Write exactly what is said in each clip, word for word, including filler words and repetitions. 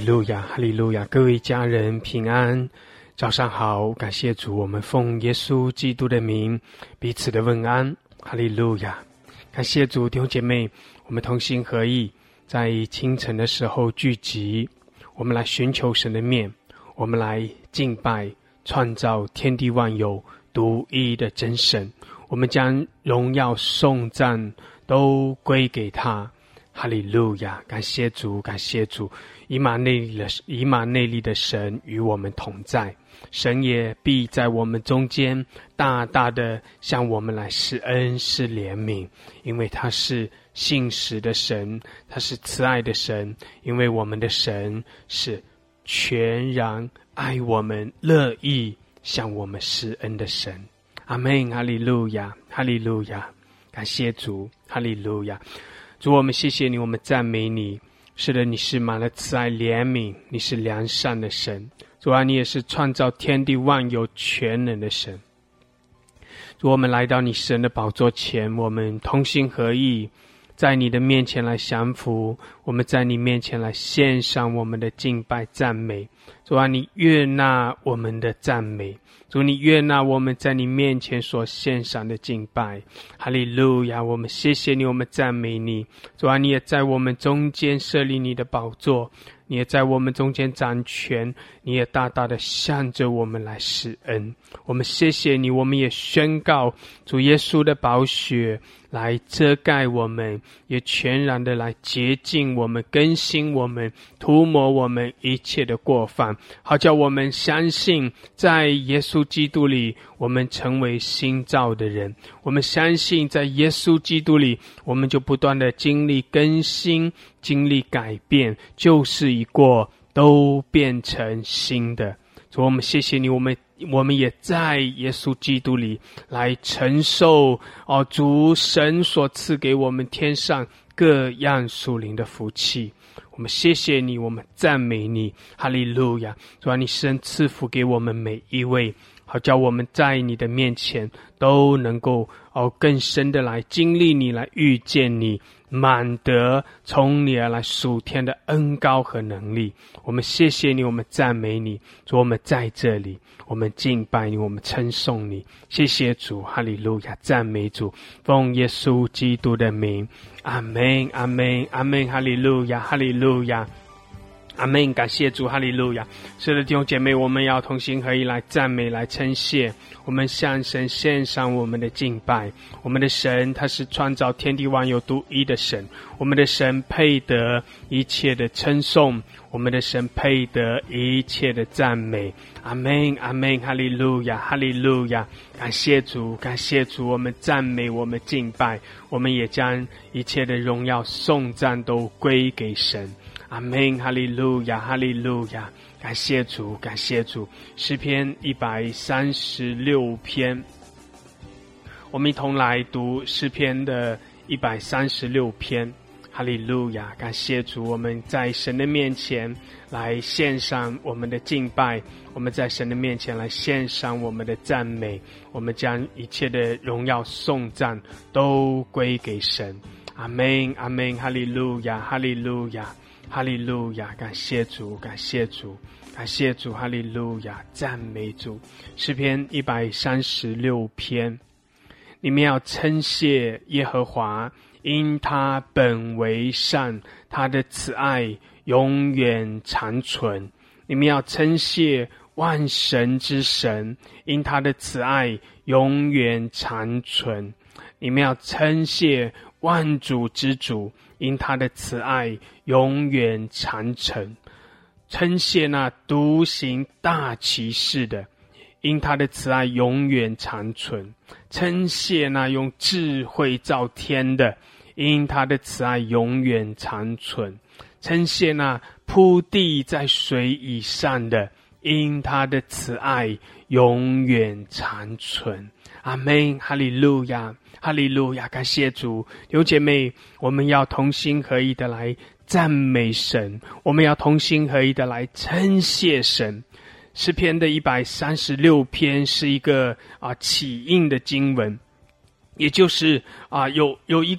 路亚，哈利路亚！各位家人平安，早上好，感谢主，我们奉耶稣基督的名彼此的问安，哈利路亚！感谢主，弟兄姐妹，我们同心合意，在清晨的时候聚集，我们来寻求神的面，我们来敬拜创造天地万有独一的真神，我们将荣耀颂赞都归给他。哈利路亚！感谢主，感谢主，以马内利的以马内利的神与我们同在，神也必在我们中间大大的向我们来施恩施怜悯，因为他是信实的神，他是慈爱的神，因为我们的神是全然爱我们，乐意向我们施恩的神。阿们！哈利路亚，哈利路亚！感谢主，哈利路亚！主，我们谢谢你，我们赞美你。是的，你是满了慈爱怜悯，你是良善的神。主啊，你也是创造天地万有全能的神。主，我们来到你神的宝座前，我们同心合意，在你的面前来降服，我们在你面前来献上我们的敬拜赞美。主啊，你悦纳我们的赞美，主，你悦纳我们在你面前所献上的敬拜。哈利路亚！我们谢谢你，我们赞美你。主啊，你也在我们中间设立你的宝座，你也在我们中间掌权，你也大大的向着我们来施恩。我们谢谢你，我们也宣告主耶稣的宝血来遮盖我们，也全然的来洁净我们，更新我们，涂抹我们一切的过犯，好叫我们相信在耶稣基督里我们成为新造的人。我们相信在耶稣基督里我们就不断的经历更新，经历改变，旧事已过，都变成新的。主，我们谢谢你，我们我们也在耶稣基督里来承受哦，主神所赐给我们天上各样属灵的福气。我们谢谢你，我们赞美你，哈利路亚！主啊，你神赐福给我们每一位，好叫我们在你的面前都能够哦更深的来经历你，来遇见你，满得从你而来属天的恩膏和能力。我们谢谢你，我们赞美你，主，我们在这里，我们敬拜你，我们称颂你。谢谢主，哈利路亚！赞美主，奉耶稣基督的名，阿们，阿们，阿们！哈利路亚，哈利路亚！阿们！感谢主，哈利路亚！是的，弟兄姐妹，我们要同心合一来赞美，来称谢，我们向神献上我们的敬拜。我们的神他是创造天地万有独一的神，我们的神配得一切的称颂，我们的神配得一切的赞美。阿们，阿们！哈利路亚，哈利路亚！感谢主，感谢主，我们赞美，我们敬拜，我们也将一切的荣耀颂赞都归给神。阿们，哈利路亚，哈利路亚！感谢主，感谢主。诗篇一百三十六篇，我们一同来读诗篇的一百三十六篇。哈利路亚！感谢主，我们在神的面前来献上我们的敬拜，我们在神的面前来献上我们的赞美，我们将一切的荣耀颂赞都归给神。阿们，阿们！哈利路亚，哈利路亚！哈利路亚！感谢主，感谢主，感谢主！哈利路亚！赞美主！诗篇一百三十六篇，你们要称谢耶和华，因他本为善，他的慈爱永远长存。你们要称谢万神之神，因他的慈爱永远长存。你们要称谢万主之主，因他的慈爱永远长存。称谢那独行大奇事的，因他的慈爱永远长存。称谢那用智慧造天的，因他的慈爱永远长存。称谢那铺地在水以上的，因他的慈爱永远长存。阿们，哈利路亚，哈利路亚！感谢主，弟兄姐妹，我们要同心合意的来赞美神，我们要同心合意的来称谢神。诗篇的一百三十六篇是一个啊起应的经文，也就是啊有有一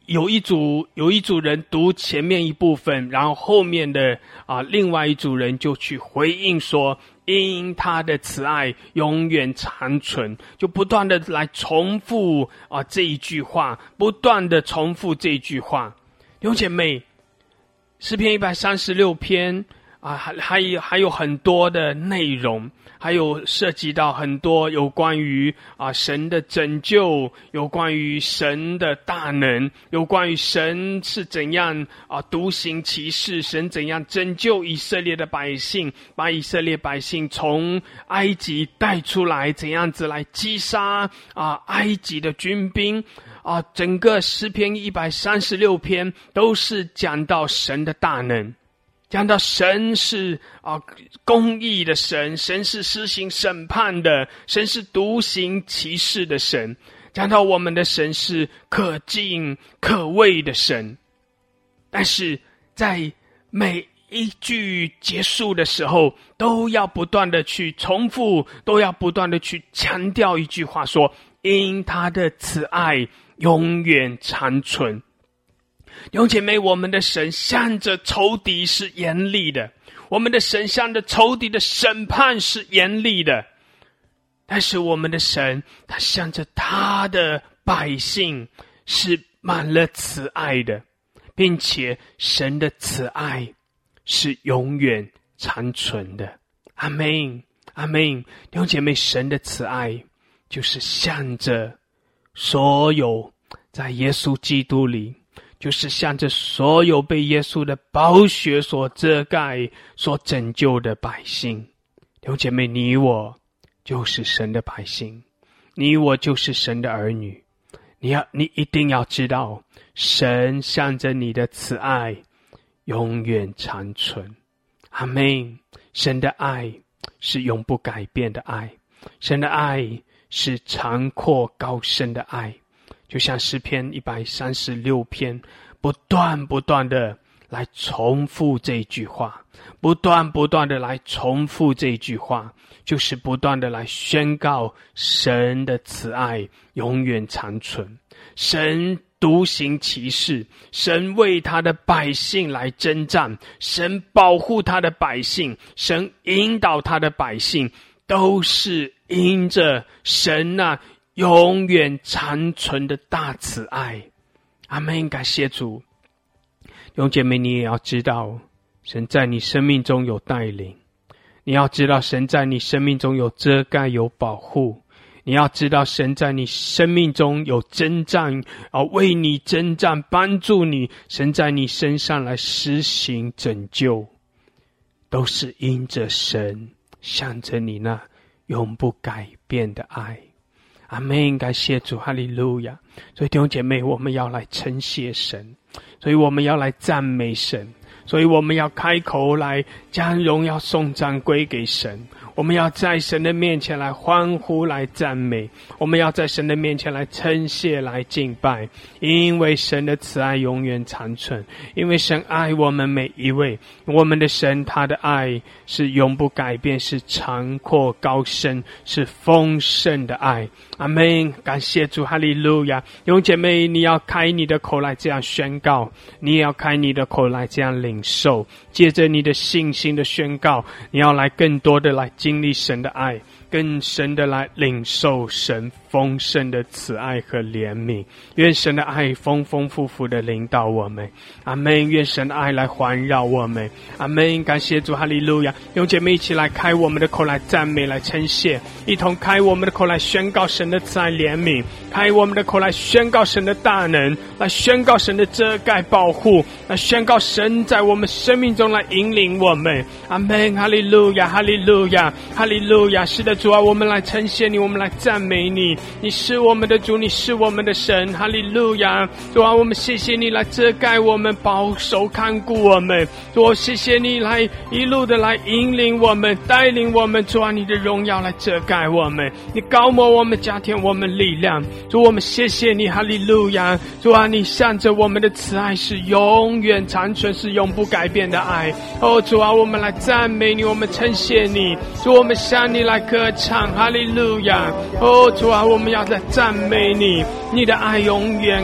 有一组有一组人读前面一部分，然后后面的啊，另外一组人就去回应说，因他的慈爱永远长存，就不断的来重复啊这一句话，不断的重复这一句话。弟兄姐妹，诗篇一百三十六篇啊，还还有还有很多的内容。还有涉及到很多有关于啊神的拯救，有关于神的大能，有关于神是怎样啊独行其事，神怎样拯救以色列的百姓，把以色列百姓从埃及带出来，怎样子来击杀啊埃及的军兵啊。整个诗篇一百三十六篇都是讲到神的大能，讲到神是啊公义的神，神是施行审判的，神是独行其事的神，讲到我们的神是可敬可畏的神。但是在每一句结束的时候，都要不断的去重复，都要不断的去强调一句话，说因他的慈爱永远长存。弟兄姐妹，我们的神向着仇敌是严厉的，我们的神向着仇敌的审判是严厉的，但是我们的神他向着他的百姓是满了慈爱的，并且神的慈爱是永远长存的。阿们，阿们。弟兄姐妹，神的慈爱就是向着所有在耶稣基督里，就是向着所有被耶稣的宝血所遮盖、所拯救的百姓。弟兄姐妹，你我就是神的百姓，你我就是神的儿女。你要，你一定要知道，神向着你的慈爱永远长存。阿们。神的爱是永不改变的爱，神的爱是长阔高深的爱。就像诗篇一百三十六篇不断不断的来重复这句话，不断不断的来重复这句话，就是不断的来宣告神的慈爱永远长存，神独行其事，神为他的百姓来征战，神保护他的百姓，神引导他的百姓，都是因着神那永远长存的大慈爱。阿们，感谢主。弟兄姐妹，你也要知道，神在你生命中有带领，你要知道神在你生命中有遮盖有保护，你要知道神在你生命中有征战啊，为你征战，帮助你，神在你身上来施行拯救，都是因着神向着你那永不改变的爱。阿们，感谢主，哈利路亚。所以弟兄姐妹，我们要来称谢神，所以我们要来赞美神，所以我们要开口来将荣耀颂赞归给神，我们要在神的面前来欢呼来赞美，我们要在神的面前来称谢来敬拜，因为神的慈爱永远长存，因为神爱我们每一位，我们的神他的爱是永不改变，是长阔高深，是丰盛的爱。阿们，感谢主，哈利路亚。弟兄姐妹，你要开你的口来这样宣告，你也要开你的口来这样领受，借着你的信心的宣告，你要来更多的来经历神的爱，更深的来领受神丰盛的慈爱和怜悯。愿神的爱丰丰富富的领导我们。阿们。愿神的爱来环绕我们。阿们。感谢主，哈利路亚。弟兄姐妹，一起来开我们的口来赞美来称谢，一同开我们的口来宣告神的慈爱怜悯，开我们的口来宣告神的大能，来宣告神的遮盖保护，来宣告神在我们生命中来引领我们。阿们。哈利路亚，哈利路亚，哈利路亚。是的，主啊，我们来称谢你，我们来赞美你，你是我们的主，你是我们的神。哈利路亚。主啊，我们谢谢你来遮盖我们，保守看顾我们。主啊，谢谢你来一路的来引领我们，带领我们。主啊，你的荣耀来遮盖我们，你高摩我们，加添我们力量。主，我们谢谢你，哈利路亚。主啊，你向着我们的慈爱是永远长存，是永不改变的爱。哦，主啊，我们来赞美你，我们称谢你。主，我们向你来歌唱，哈利路亚。哦，主啊，我们要在赞美你，你的爱永远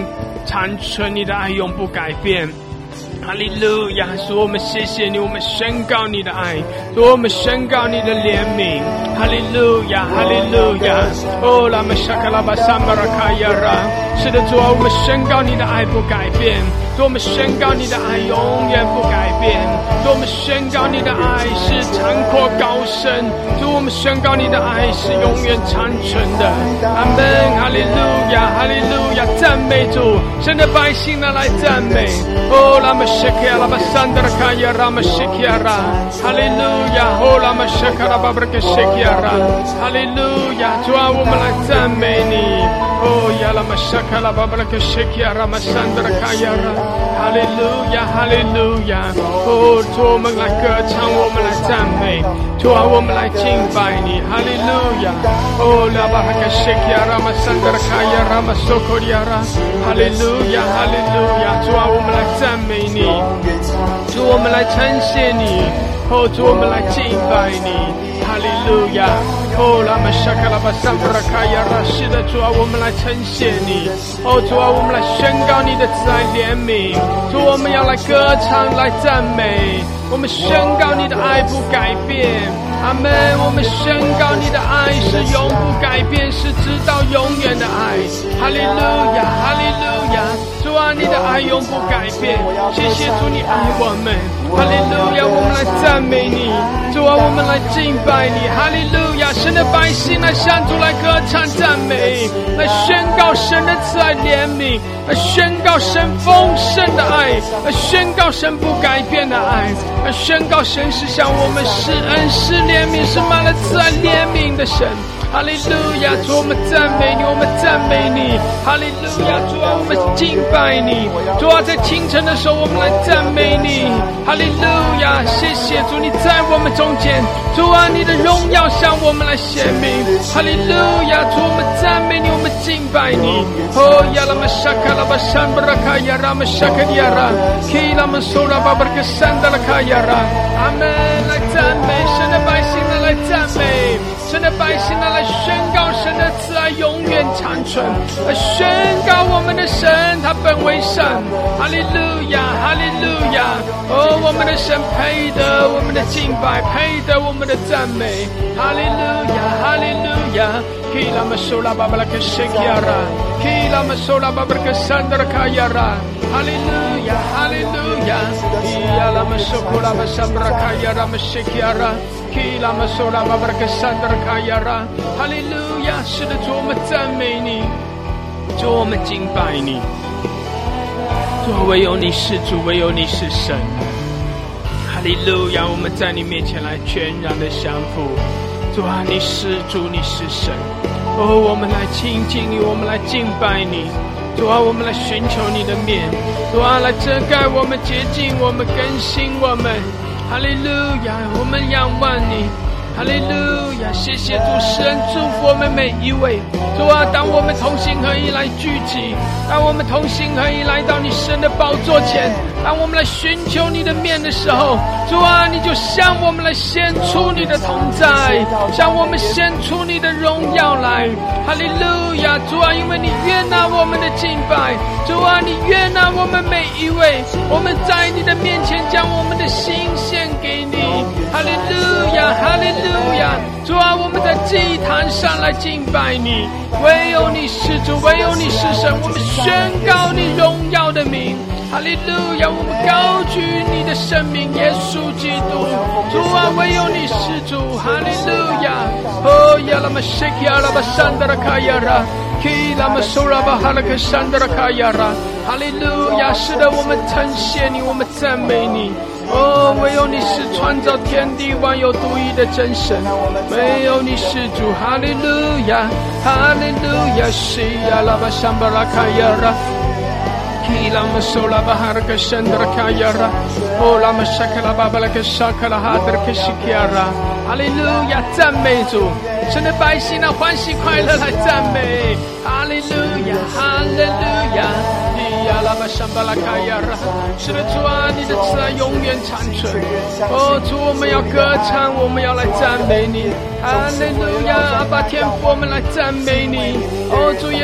长存，你的爱永不改变。哈利路亚！主，我们谢谢你，我们宣告你的爱，主，我们宣告你的怜悯。哈利路亚，哈利路亚！哦，拉玛沙卡拉巴萨马拉卡亚拉。是的，主啊，我们宣告你的爱不改变。主，我们宣告你的爱永远不改变。主，我们宣告你的爱是长阔高深。主，我们宣告你的爱是永远长存的。阿门！哈利路亚，哈利路亚！赞美主，神的百姓呢来赞美。哦，拉玛谢克拉巴桑德拉卡亚拉玛谢克拉，哈利路亚！哦，拉玛谢克拉巴布克谢克拉，哈利路亚！主啊，我们来赞美你。哦呀，拉玛谢克拉巴布克谢克拉玛桑德拉卡亚拉，哈利路亚，哈利路亚！哦，主，我们来歌唱，我们来赞美。主啊，我们来敬拜你，哈利路亚！哦，拉巴克谢克拉玛桑德拉卡亚拉玛索科利亚拉，哈利路亚，哈利路亚！主啊，我们来赞美你，主，我们来称谢你，哦，主，我们来敬拜你，哈利路亚！哦，拉玛沙卡拉巴桑布拉卡亚拉，是的，主啊，我们来称谢你，哦，主啊，我们来宣告你的慈爱怜悯，主，我们要来歌唱，来赞美，我们宣告你的爱不改变，阿们！我们宣告你的爱是永不改变，是直到永远的爱，哈利路亚，哈利路亚！主啊，你的爱永不改变，谢谢主，你爱我们，哈利路亚！我们来赞美你，主啊，我们来敬拜你，哈利路亚！神的百姓来向主来歌唱赞美，来宣告神的慈爱怜悯，来宣告神丰盛的爱，来宣告神不改变的爱，来宣告神是向我们施恩施怜悯，是满了慈爱怜悯的神。哈利路亚！主，我们赞美你，我们赞美你，哈利路亚！主啊，我们敬拜你，主啊，在清晨的时候我们来赞美你，哈利路亚！谢谢主，你在我们中间，主啊，你的荣耀向我们来显明，哈利路亚！主，我们赞美你，我们敬拜你。哦呀，拉玛沙卡拉巴山布拉卡亚拉玛沙卡迪亚拉，基拉玛苏拉巴布克山达拉卡亚拉，阿门！来赞美神的百姓呢，来赞美神的百姓呢，来宣告神的慈爱永远长存，来宣告我们的神他本为神，哈利路亚，哈利路亚！哦，我们的神配得我们的敬拜，配得我们的赞美，哈利路亚，哈利路亚！基拉玛苏拉巴布拉克谢基亚拉，基拉玛苏拉巴布拉克山德拉卡亚拉，哈利路亚，哈利路亚！基拉玛苏库拉巴山布拉卡亚拉玛谢基亚拉。基拉玛苏拉巴布拉克山德拉卡亚拉，哈利路亚！是的，主，我们赞美你，主，我们敬拜你，主，唯有你是主，唯有你是神，哈利路亚！我们在你面前来全然的降服，主啊，你是主，你是神，哦，我们来亲近你，我们来敬拜你，主啊，我们来寻求你的面，主啊，来遮盖我们，洁净我们，更新我们。哈利路亚！我们仰望你，哈利路亚！谢谢主，施恩祝福我们每一位。主啊，当我们同心合一来聚集，当我们同心合一来到你神的宝座前，当我们来寻求你的面的时候，主啊，你就向我们来显出你的同在，向我们显出你的荣耀来。哈利路亚！主啊，因为你悦纳我们的敬拜，主啊，你悦纳我们每一位，我们在你的面前将我们的心献给你。哈利路亚，哈利路亚！主啊，我们在祭坛上来敬拜你，唯有你是主，唯有你是神，我们宣告你荣耀的名。哈利路亚！我们高举你的生命，耶稣基督，主啊，唯有你是主。哈利路亚！哦呀，拉玛谢基亚拉巴山德拉卡亚拉，基拉玛苏拉巴哈拉克山德拉卡亚拉，哈利路亚！是的，我们称谢你，我们赞美你。哦，唯有你是创造天地万有独一的真神，唯有你是主。哈利路亚，哈利路亚！西呀拉巴山巴拉卡亚拉。基拉玛苏拉巴哈拉克山德拉卡亚拉，哦拉玛沙克拉巴巴拉克沙克拉哈德克西基亚拉，哈利路亚！赞美主，神的百姓啊，欢喜快乐来赞美，哈利路亚，哈利路亚！呀拉巴山巴拉卡亚拉，是的，主啊，你的慈爱永远长存。哦，主，我们要歌唱，我们要来赞美你，哈利路亚！阿爸天父，我们来赞美你。哦，主耶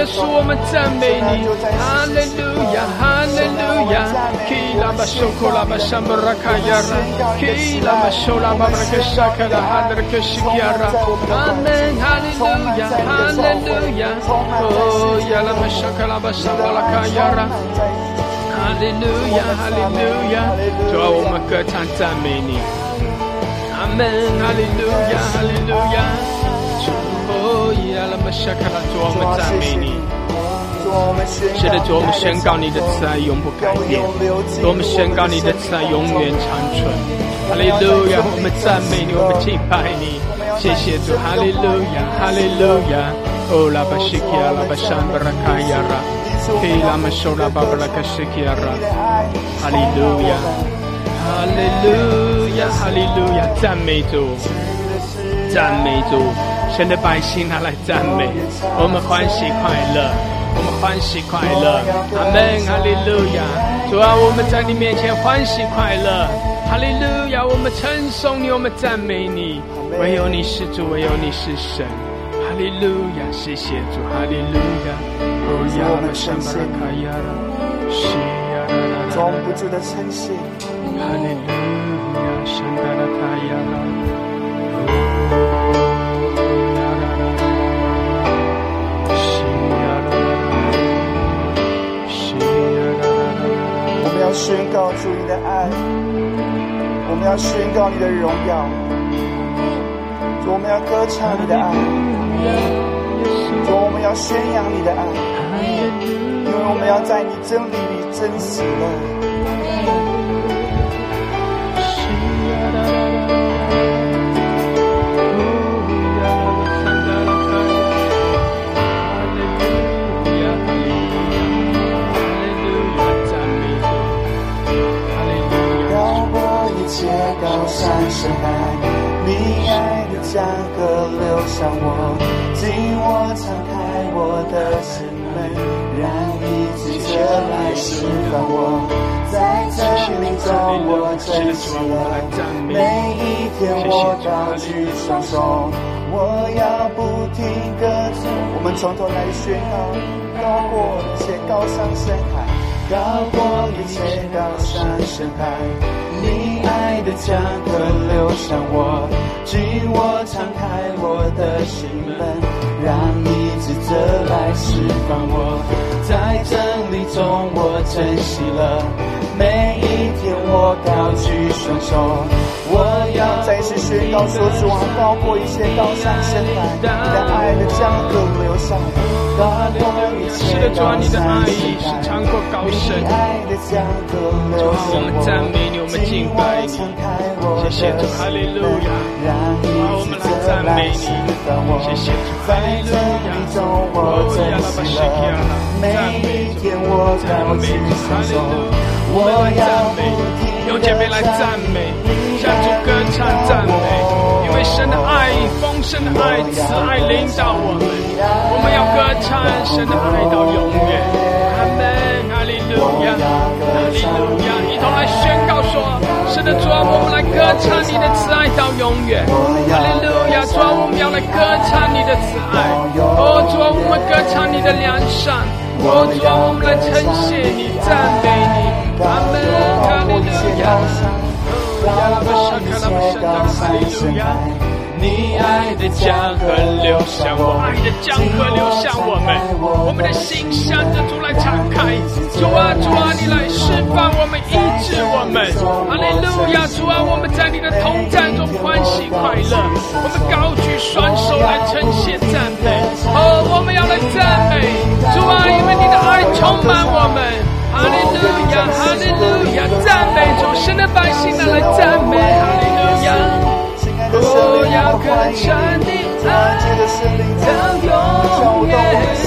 耶稣，我们赞美你，哈利路亚，哈利路亚。基拉巴苏库拉巴沙布拉卡亚拉，基拉巴苏拉巴布拉克沙卡拉哈德克西基亚拉，阿门，哈利路亚，哈利路亚。哦，亚拉巴沙卡拉巴沙布拉卡亚拉，哈利路亚，哈利路亚。主啊，我们歌唱赞美你，阿门，哈利路亚，哈利路亚。哦，亚拉巴沙卡拉，主啊，我们赞美你。是的，主，我们宣告你的慈爱永不改变，主，我们宣告你的慈爱永远长存。哈利路亚，我们赞美你，我们敬拜你，谢谢主，哈利路亚，哈利路亚。哦，拉巴西基亚，拉巴山巴拉卡亚拉，基拉马索拉巴巴拉卡西基亚拉，哈利路亚，哈利路亚，哈利路亚，赞美主，赞美主，神的百姓拿来赞美，我们欢喜快乐。我们欢喜快乐，阿门，哈利路亚。主啊，我们在你面前欢喜快乐，哈利路亚。我们称颂你，我们赞美你，唯有你是主，唯有你是神，哈利路亚。谢谢主，哈利路亚。哦呀，我神巴拉卡亚拉，是呀啦啦啦， 从不住的称谢， 哈利路亚，神巴拉卡亚拉。 宣告主你的爱，我们要宣告你的荣耀，主，我们要歌唱你的爱，主，我们要宣扬你的爱，因为我们要在你真理里真实了。高山深海，你爱的江河流向我，紧握敞开我的心门，让你藉着来释放我，在真理中我珍惜了每一天，我高举双手，我要不停歌唱。我们从头来宣告，高过一切高山深海，高过一切高山深海，你爱的江河流向我，紧握敞开我的心门，让你指责来释放我，在真理中我珍惜了每一天，我高举双手，我要再次宣告说，主啊，高过一切高山深海，你的爱的江河流向我，高过一切高山深海，你爱的江河流向我， 我们赞美你，我们敬拜你，谢谢主，哈利路亚，我们来赞美你，谢谢主，哈利路亚，哦呀拉巴西基亚拉，赞美主，赞美主，哈利路亚，我们来赞美，有姐妹来赞美，向主歌唱赞美，因为神的爱，丰盛的爱，慈爱领导我们，我们要歌唱神的爱到永远，阿门，哈利路亚，哈利路亚，一同来宣告说，神的主啊，我们来歌唱你的慈爱到永远，哈利路亚，主啊，我们要来歌唱你的慈爱，哦，主啊，我们歌唱你的良善，哦，主啊，我们来称谢你，赞美你，阿门，哈利路亚，哦，亚拉巴沙卡拉巴沙达，哈利路亚。你爱的江河流向我，爱的江河流向我们，我们的心向着主来敞开，主啊主啊，你来释放我们，医治我们，哈利路亚，主啊，我们在你的同在中欢喜快乐，我们高举双手来称谢赞美，哦，我们要来赞美主啊，因为你的爱充满我们，哈利路亚，哈利路亚，赞美主，神的百姓来赞美，哈利路亚。我要歌唱你爱到永远，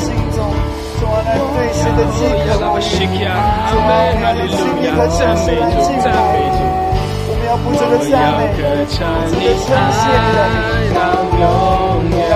我要把心跳，阿门，哈利路亚，赞美主，赞美主，我要歌唱你爱到永远，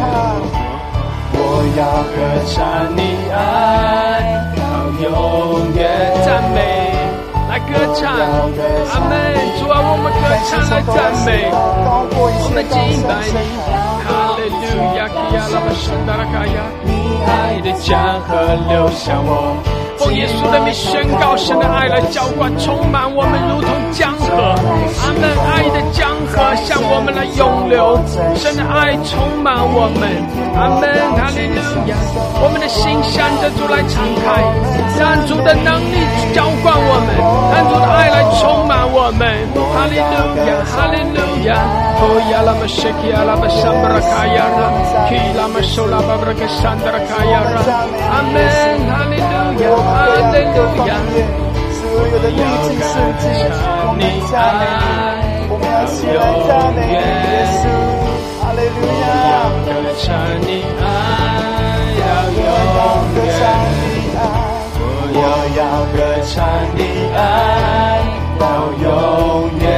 我要歌唱你爱到永远，赞美。来歌唱，阿门！主啊，我们歌唱来赞美，我们敬拜你，哈利路亚！基亚拉巴什达拉卡亚， 爱的江河流向我。奉耶稣的名宣告，神的爱来浇灌充满我们，如同江河。阿们，爱的江河向我们来涌流，神的爱充满我们。阿们，哈利路亚！我们的心向着主来敞开，让主的能力浇灌我们，让主的爱来充满我们。哈利路亚，哈利路亚！哦呀，拉玛谢基亚拉玛桑巴拉卡亚拉，基拉玛苏拉巴布拉克桑达拉卡亚拉。阿门，哈利路亚，哈利路亚！ 所有的历经世纪，我们赞美你，我们要起来赞美你，耶稣，哈利路亚！ 歌唱你爱到永远， 我要歌唱你爱到永远，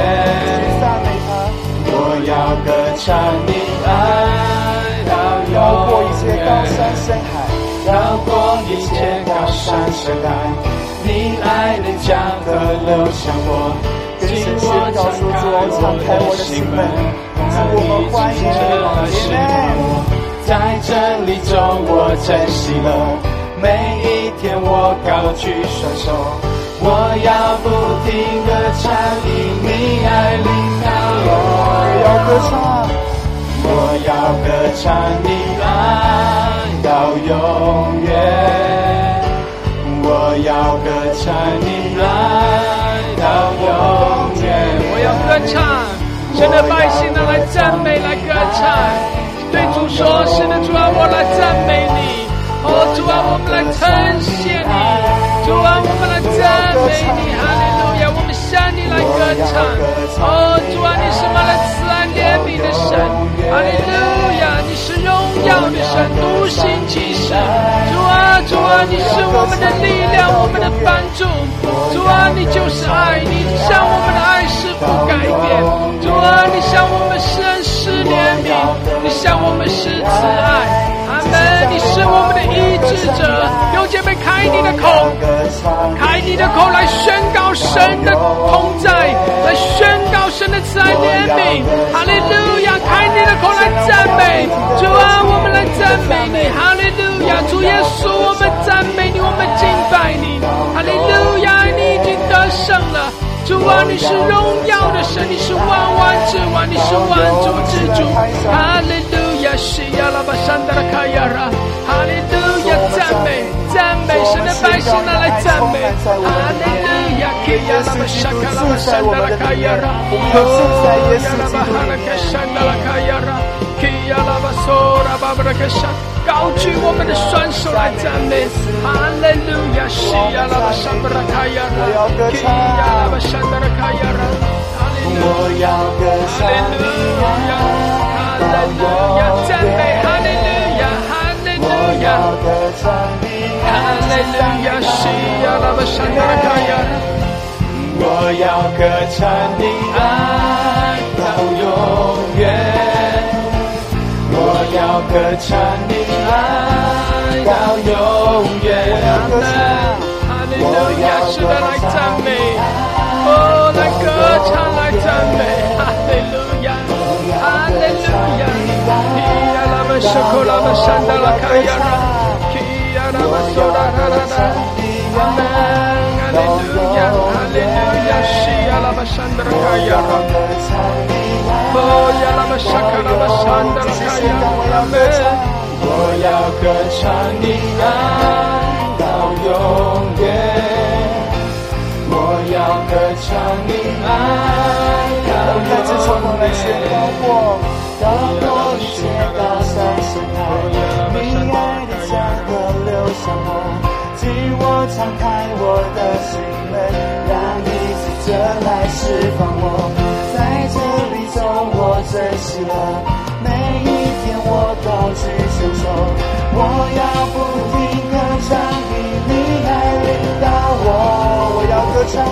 我要歌唱你爱到永远，绕过一切高山深海，绕过一切高山深海。你爱的江河流向我，跟神宣告说，主啊，敞开我的心门，主，我们欢迎你，在真理中我珍惜了每一天，我高举双手，我要不停地唱，因你爱领导我，我要歌唱，我要歌唱你爱到永远。我要歌唱你来到永远， 我要歌唱，神的百姓呢来赞美，来歌唱，对主说：是的，主啊，我来赞美你。哦，主啊，我们来称谢你，主啊，我们来赞美你，哈利路亚！我们向你来歌唱。哦，主啊，你是满了慈爱怜悯的神，哈利路亚！你是荣耀的神，独行其事。主啊，主啊，你是我们的力量，我们的帮助。主啊，你就是爱，你向我们的爱是不改变。主啊，你向我们施恩施怜悯，你向我们施慈爱。阿门！你是我们的医治者，弟兄姐妹，开你的口，开你的口来宣告神的同在，来宣告神的慈爱怜悯。哈利路亚！开你的口来赞美主啊，我们来赞美你。哈利路亚！主耶稣，我们赞美你，我们敬拜你。哈利路亚！你已经得胜了。主啊，你是荣耀的神，你是万万之王，你是万主之主。哈利路亚！西亚拉巴山达拉卡亚拉，哈利路亚！赞美赞美神的百姓拿来赞美。哈利路亚！基亚拉巴沙卡拉巴山达拉卡亚拉，哦亚拉巴哈拉卡山达拉卡亚拉，基亚拉巴索拉巴布拉卡山，高举我们的双手来赞美。哈利路亚！西亚拉巴山达拉卡亚拉，基亚拉巴山达拉卡亚拉，哈利路亚！哈利路亚！哈利路亚！赞美！哈利路亚！哈利路亚！哈利路亚！西亚拉巴山达拉卡亚拉， 我要歌唱你爱到永远，我要歌唱你爱到永远。 阿门！哈利路亚！是的，来赞美，哦，来歌唱，来赞美，哈利路亚，哈利路亚！基亚拉巴苏库拉巴山达拉卡亚拉，基亚拉巴苏拉拉拉拉，阿门！哈利路亚，哈利路亚！西亚拉巴山达拉卡亚拉，哦，亚拉巴沙卡拉巴山达拉卡亚拉，阿门！ 我要歌唱你爱到永远，我要歌唱你爱到永远。再次从头来宣告我，绕过一切高山深海，你爱的江河流向我，请我敞开我的心门，让医治者来释放我，在这里中我珍惜了每一天，我高举双手，我要不停歌唱，因你爱领导我，我要歌唱，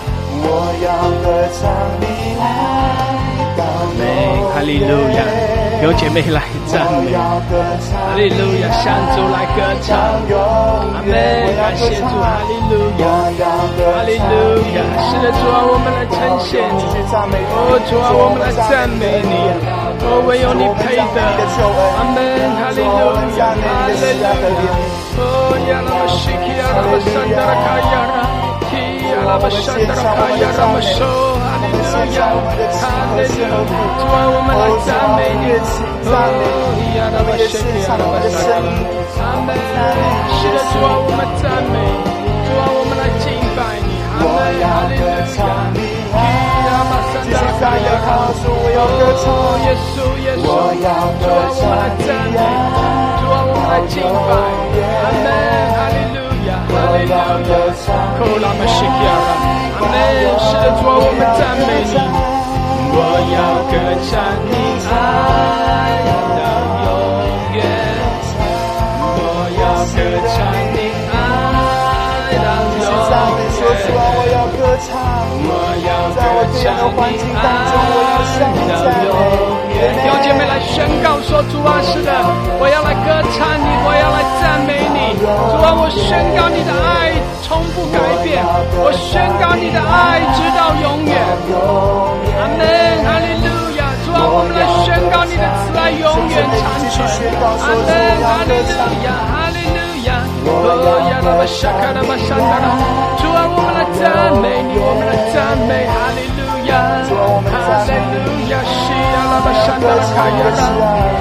我要歌唱你爱到永远。 哈利路亚！ 有姐妹来赞美，哈利路亚，向主来歌唱，阿门，感谢主，哈利路亚，哈利路亚，是的，主啊，我们来称谢你，哦，主啊，我们来赞美你，哦，唯有你配得，阿门，哈利路亚，哈利路亚，哦，呀拉玛西基呀拉玛山达拉卡呀拉，基呀拉玛山达拉卡呀拉玛手，哈利路亚，哈利路亚，主啊，我们来赞美你，哦，呀拉玛西基呀拉玛山达拉，阿门，是的，主啊，我们赞美，主啊，我们来敬拜你，阿门，哈利路亚，基呀拉玛山达拉卡呀拉，哦，耶稣耶稣，主啊，我们来赞美，主啊，我们来敬拜，阿门，哈利路亚，哈利路亚，口拉玛西基呀拉，阿门，是的，主啊，我们赞美你，我要歌唱你爱到永远，我要歌唱你爱到永远，我要歌唱你爱到永远。弟兄姐妹来宣告说，主啊，是的，我要来歌唱你，我要来赞美你，主啊，我宣告你的爱从不改变，我宣告你的爱直到永远，阿门，哈利路亚，主啊，我们来宣告你的慈爱永远长存，阿门，哈利路亚，哈利路亚，哦呀拉巴沙卡拉巴山达拉，主啊，我们来赞美你，我们来赞美，哈利路亚，哈利路亚，西呀拉巴山达拉卡呀拉，哦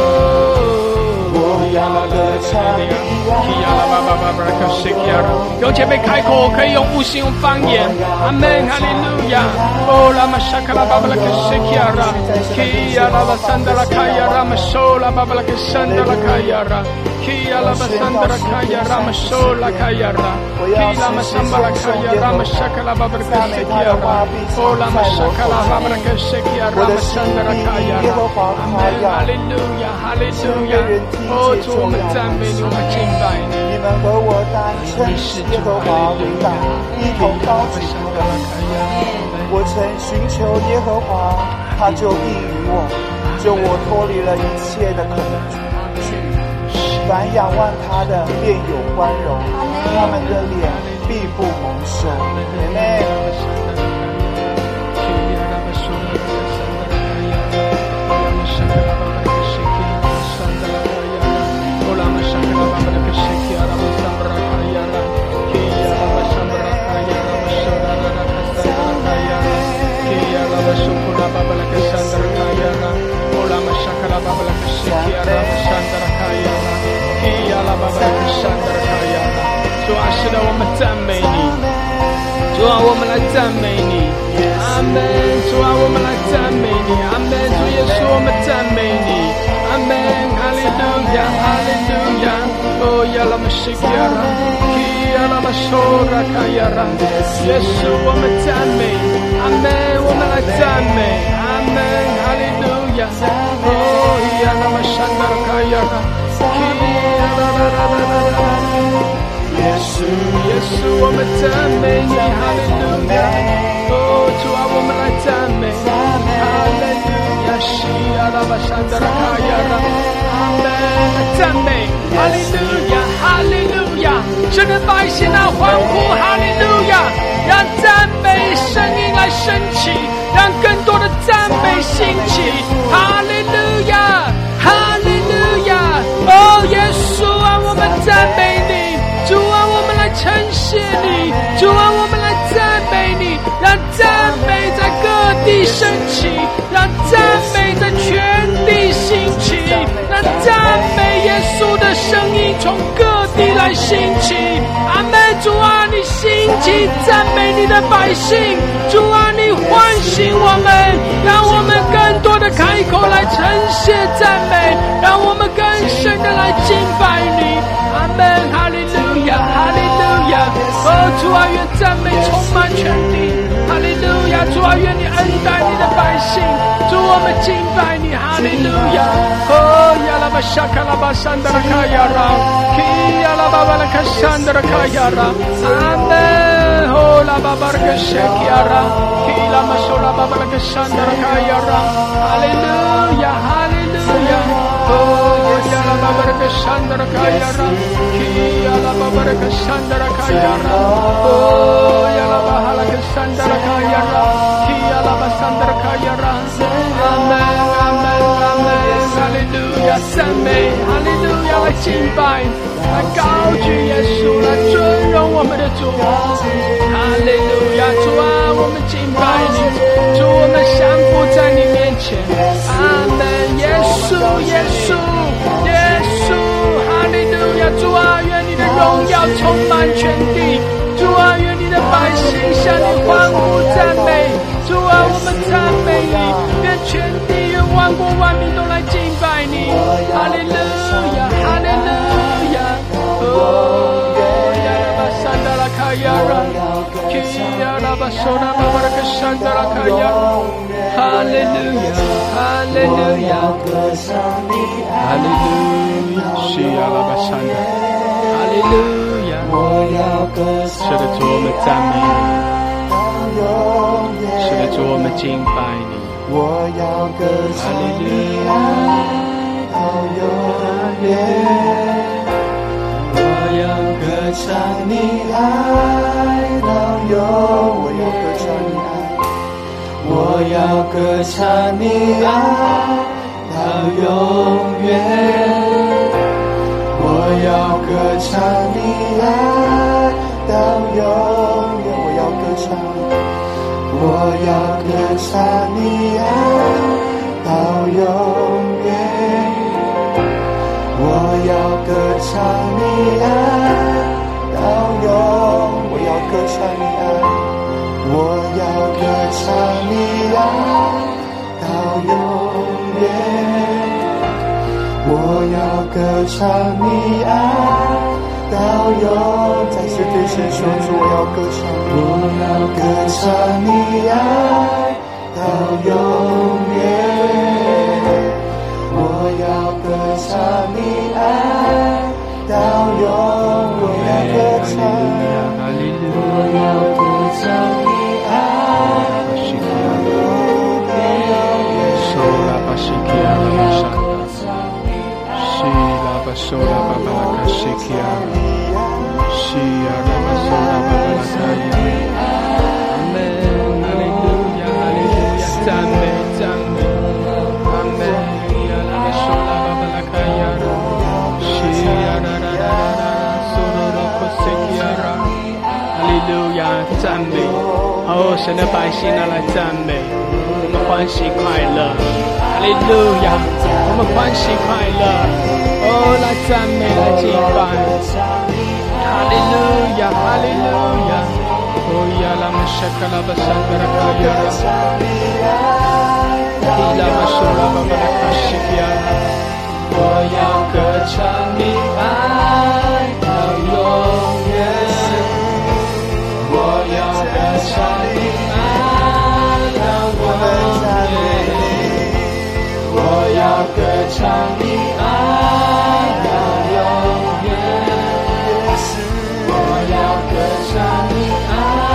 呀拉拉拉拉呀，基呀拉巴巴巴巴克西呀拉，用前辈开口可以用悟性用方言，阿门，哈利路亚，哦拉玛沙卡拉巴巴拉克西呀拉，基呀拉巴山达拉卡呀拉，玛手拉巴巴拉克山达拉卡呀拉。Kia la basandra kaya rama shola kaya ra, Kia la masambala kaya rama shakala babaraka sekia ra, Ola mashakala babaraka sekia rama sandra kaya ra. Amen, Hallelujah, Hallelujah. 哦，主我们赞美你，我们敬拜你。 你们和我单称耶和华为大，一同高举我。我曾寻求耶和华，他就应允我，救我脱离了一切的恐惧。凡仰望他的便有宽容，他们的脸必不蒙羞。阿们。 主啊，是的，我们赞美你。主啊，我们来赞美你。阿门。主啊，我们来赞美你。阿门。主耶稣，我们赞美你。阿门。哈利路亚，哈利路亚。哦呀，拉玛西基亚拉，基呀拉玛索拉卡亚拉。耶稣，我们赞美。阿门。我们来赞美。阿门。哈利路亚。哦呀，拉玛山达卡亚拉，基呀拉拉拉拉拉拉。耶稣，耶稣，我们赞美你，哈利路亚！哦，主啊，我们来赞美，哈利路亚！西呀拉巴山达拉卡呀拉，阿门！赞美，哈利路亚，哈利路亚！神的百姓啊，欢呼，哈利路亚！让赞美声音来升起，让更多的赞美兴起，哈利路亚，哈利路亚！哦，耶稣啊，我们赞美你。主啊，我们来称谢你，主啊，我们来赞美你，让赞美在各地升起，让赞美在全地兴起，让赞美耶稣的声音从各地来兴起。阿们，主啊，你兴起赞美你的百姓，主啊，你唤醒我们，让我们更多的开口来称谢赞美，让我们更深的来敬拜你。阿们，哈利路亚，哈利路亚！哦，主啊，愿赞美充满全地，哈利路亚！主啊，愿你恩待你的百姓，主，我们敬拜你，哈利路亚！哦，呀拉巴沙卡拉巴山达拉卡亚拉，基呀拉巴巴拉卡山达拉卡亚拉，阿门！哦，拉巴巴拉卡谢基亚拉，基拉玛索拉巴巴拉卡山达拉卡亚拉，哈利路亚，哈利路哦呀啦巴巴拉个山达拉卡呀啦，基呀啦巴巴拉个山达拉卡呀啦，哦呀啦巴哈拉个山达拉卡呀啦，基呀啦巴山达拉卡呀啦，阿门阿门阿门，哈利路亚赞美，哈利路亚来敬拜，来高举耶稣，来尊荣我们的主，哈利路亚主啊，我们敬拜你，主我们降服在你面前，阿门，耶稣耶稣耶稣，哈利路亚主啊，愿你的荣耀充满全地，主啊，愿你的百姓向你欢呼赞美，主啊，我们赞美你，愿全地愿万国万民都来敬拜你，哈利路亚哈利路亚，哦呀啦巴山达拉卡呀啦，基呀啦巴索拉巴巴拉克山达拉卡呀，哈利路亚哈利路亚哈利路亚，西呀啦巴山达，哈利路亚，是的主我们赞美你，是的主我们敬拜你， 我要歌唱你爱到永远，我要歌唱你爱到永远，我要歌唱你爱到永远，我要歌唱你爱到永远，我要歌唱，我要歌唱你爱到永远，我要歌唱你爱到永，我要歌唱你爱，我要歌唱你爱到永远，我要歌唱你爱到永，再次对神说，主我要歌唱，我要歌唱你爱到永远，我要歌唱你爱到永，我要歌唱，我要歌唱你爱到永远， 收拉巴西基亚拉巴山达，西拉巴收拉巴巴拉卡西基亚拉，西呀拉巴收拉巴巴拉卡呀，阿门，哈利路亚哈利路亚，赞美赞美，阿门，呀拉巴收拉巴巴拉卡呀拉，西呀拉拉拉拉苏罗罗库西基亚拉，哈利路亚赞美，哦，神的百姓啊来赞美，我们欢喜快乐，哈利路亚，我们欢喜快乐，哦，来赞美来敬拜，哈利路亚哈利路亚，哦呀拉玛沙卡拉巴桑达拉卡呀拉，伊拉玛苏拉巴巴拉卡西基亚拉，我要歌唱你爱到永远，我要歌唱你爱到永远，我要歌唱你爱到永远，我要歌唱你爱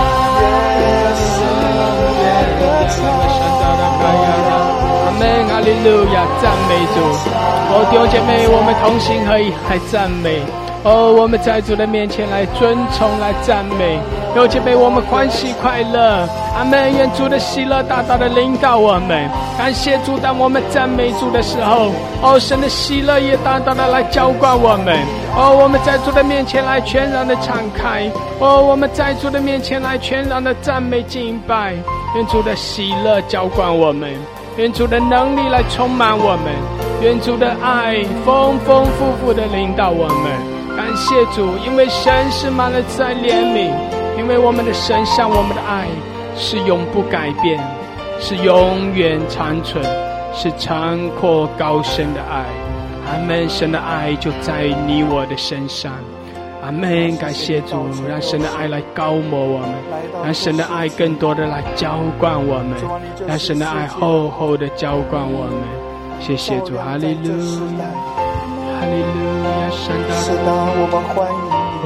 到永远。阿门，哈利路亚，赞美主！哦，弟兄姐妹，我们同心合一来赞美。哦，我们在主的面前来尊崇，来赞美。弟兄姐妹，我们欢喜快乐。阿门！愿主的喜乐大大的领导我们。感谢主，当我们赞美主的时候，哦，神的喜乐也大大的来浇灌我们。哦，我们在主的面前来全然的敞开。哦，我们在主的面前来全然的赞美敬拜。愿主的喜乐浇灌我们。愿主的能力来充满我们，愿主的爱丰丰富富的领导我们。感谢主，因为神是满了慈爱怜悯，因为我们的神向我们的爱是永不改变，是永远长存，是长阔高深的爱。阿们，神的爱就在你我的身上。阿们，感谢主，让神的爱来高摩我们，让神的爱更多的来浇灌我们，让神的爱厚厚的浇灌我们。谢谢主，哈利路亚，哈利路亚，神啊， 我们欢迎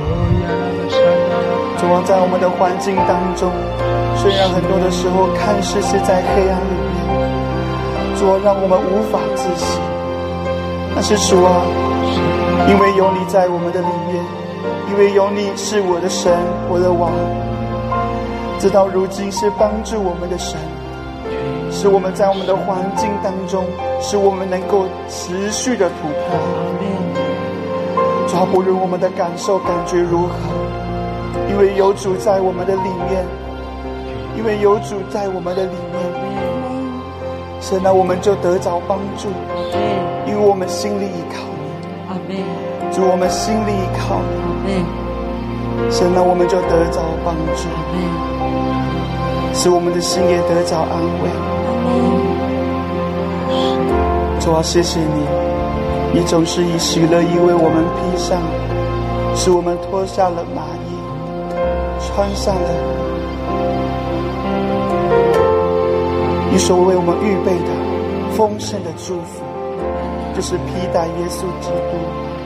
你。主啊，在我们的环境当中，虽然很多的时候看似是在黑暗里面，主啊，让我们无法自省。 但是主啊，因为有你在我们的里面，因为有你是我的神，我的王，直到如今是帮助我们的神，使我们在我们的环境当中，使我们能够持续的突破。主啊，不论我们的感受感觉如何，因为有主在我们的里面，因为有主在我们的里面，神啊，我们就得着帮助，因为我们心里依靠你。主，我们心里依靠你，神啊，我们就得着帮助，使我们的心也得着安慰。主啊，谢谢你，你总是以喜乐衣为我们披上，使我们脱下了麻衣，穿上了你所为我们预备的丰盛的祝福，就是披戴耶稣基督。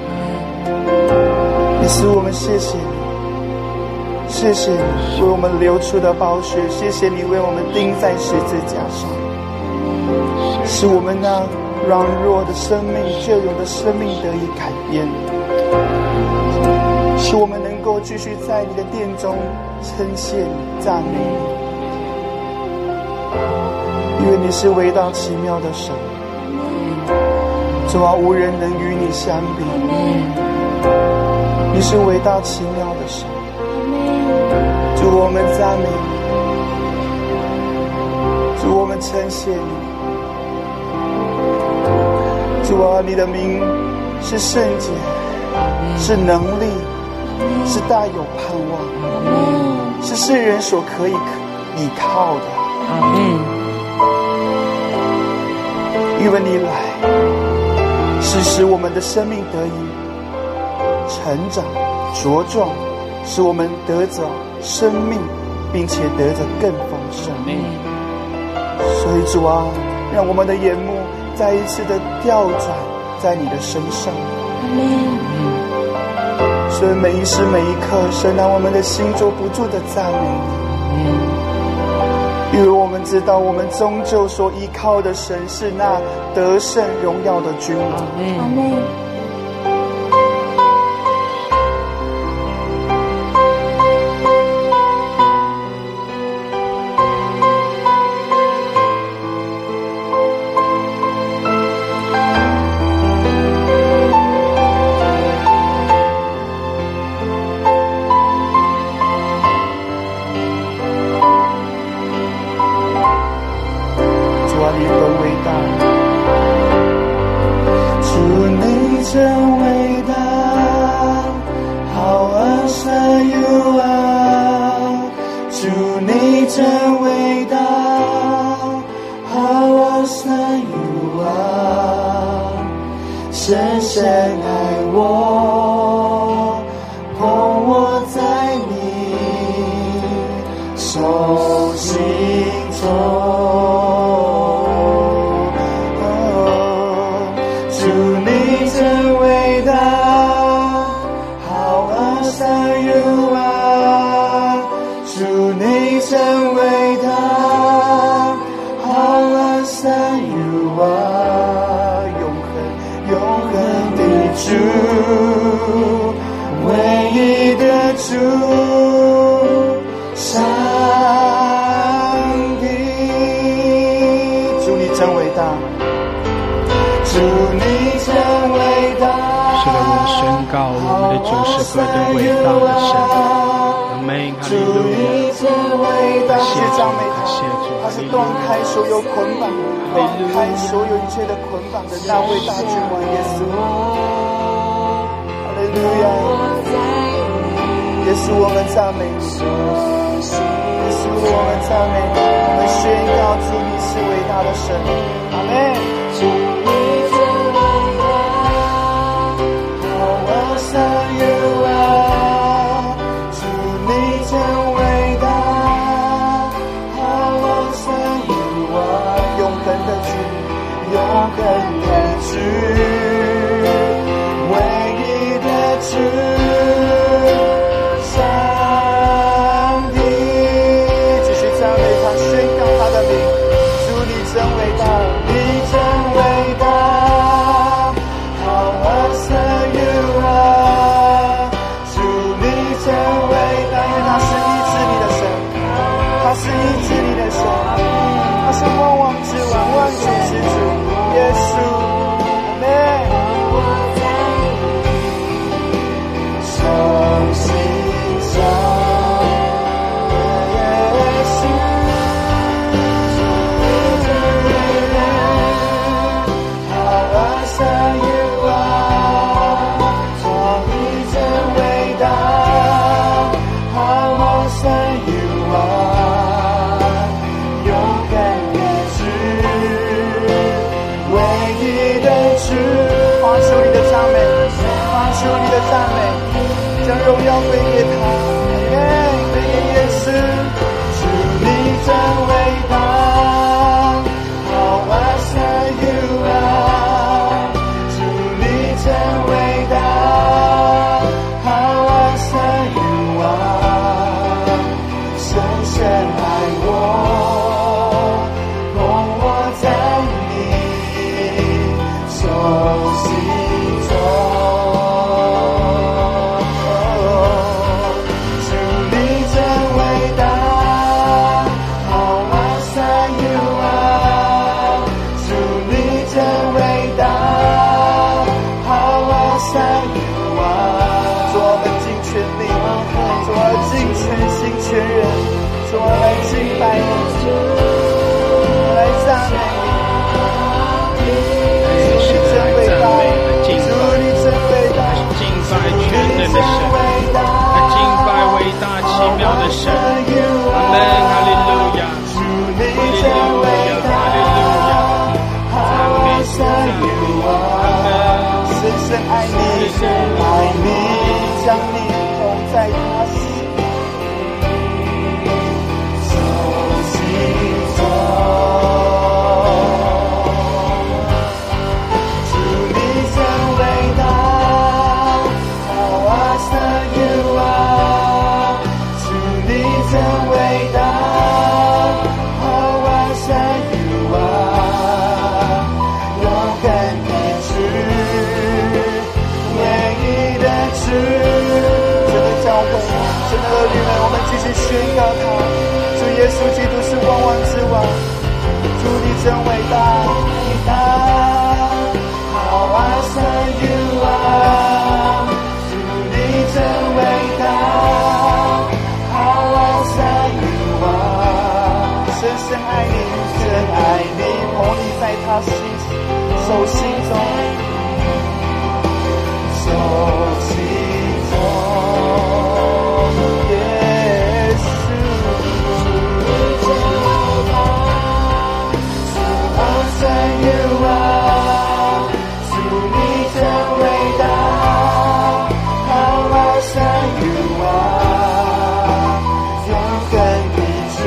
也使我们谢谢你，谢谢你为我们流出的宝血，谢谢你为我们钉在十字架上，使我们那软弱的生命就有的生命得以改变，使我们能够继续在你的殿中称谢你、赞美你，因为你是伟大奇妙的神。主啊，无人能与你相比，你是伟大奇妙的神。主，我们赞美你，主，我们称谢你。主啊，你的名是圣洁，是能力，是大有盼望，是世人所可以依靠的。阿们。因为你来，是使我们的生命得以成长茁壮，使我们得着生命，并且得着更丰盛。所以主啊，让我们的眼目再一次的调转在你的身上。所以每一时每一刻，神让我们的心就不住的赞美你，因为我们知道我们终究所依靠的神是那得胜荣耀的君王。阿们。 真伟大，你真伟是万王之王，万主之主，耶稣，阿们。重新找耶稣，好啊，像you are，做你真伟大，好啊，像you are，勇敢的主，唯一的主，发出你的赞美，发出你的赞美。将荣耀归给他，阿们，归给耶稣。主你真伟大，好啊，像you are，主你真伟大，好啊，像you are，深深爱我，供我在你手心中。全人，主我来敬拜你，我来赞美你，主你真伟大，主你真伟大， 敬拜全能的神，来敬拜伟大奇妙的神，阿门，哈利路亚， 主你真伟大，赞美主，赞美主，阿门，深深爱你，爱你，将你捧在他心。宣告他，主耶稣基督是万王之王，主你真伟大，伟大，好啊，像you are，主你真伟大，好啊，像you are，深深爱你，真爱你，捧你在他心手心中，手心中。you are， 主你真伟大，好啊，像you are， 勇敢的主，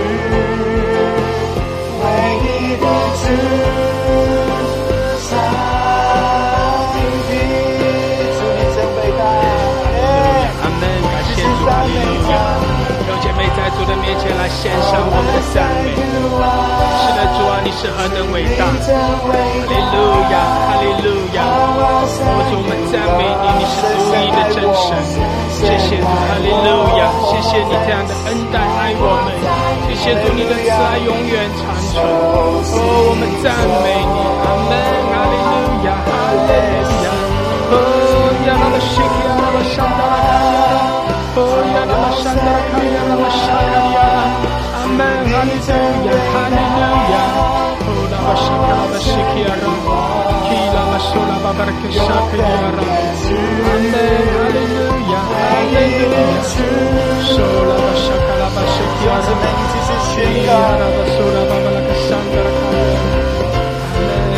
唯一的主，上帝，主你真伟大， 阿门，感谢主，哈利路亚。有姐妹在主的面前来献上我们的赞美。是的，主啊，你是何等伟大！哈利路亚，哈利路亚！我主，我们赞美你，你是独一的真神。谢谢主，哈利路亚！谢谢你这样的恩待爱我们，谢谢主你的慈爱永远长存。哦，我们赞美你，阿门，哈利路亚，哈利路亚！哦呀，那么西呀，那么上达拉卡呀，哦呀，那么上达拉卡呀，那么沙卡呀，阿门，哈利路亚，哈利路亚！哦，那么沙卡那么西呀，基拉么苏拉巴巴克沙卡呀，阿门，哈利路亚，哈利路亚！苏拉巴沙卡拉巴西呀，基拉巴苏拉巴巴克沙达拉卡呀，阿门。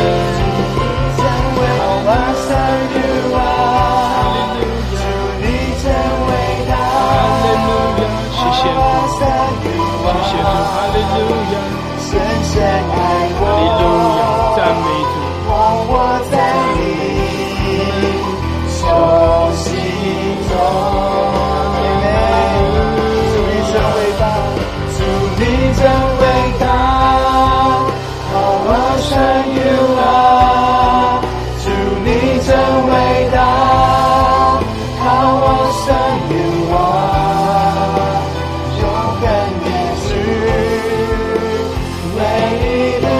我像you are， 主你真伟大， 哈利路亚，谢谢主，谢谢主，哈利路亚， 深深爱我， 哈利路亚，赞美主， 捧我在你手心中，主你真伟大，主你真伟大，好我像you are。你真伟大，好我像you are，勇敢的主，唯一的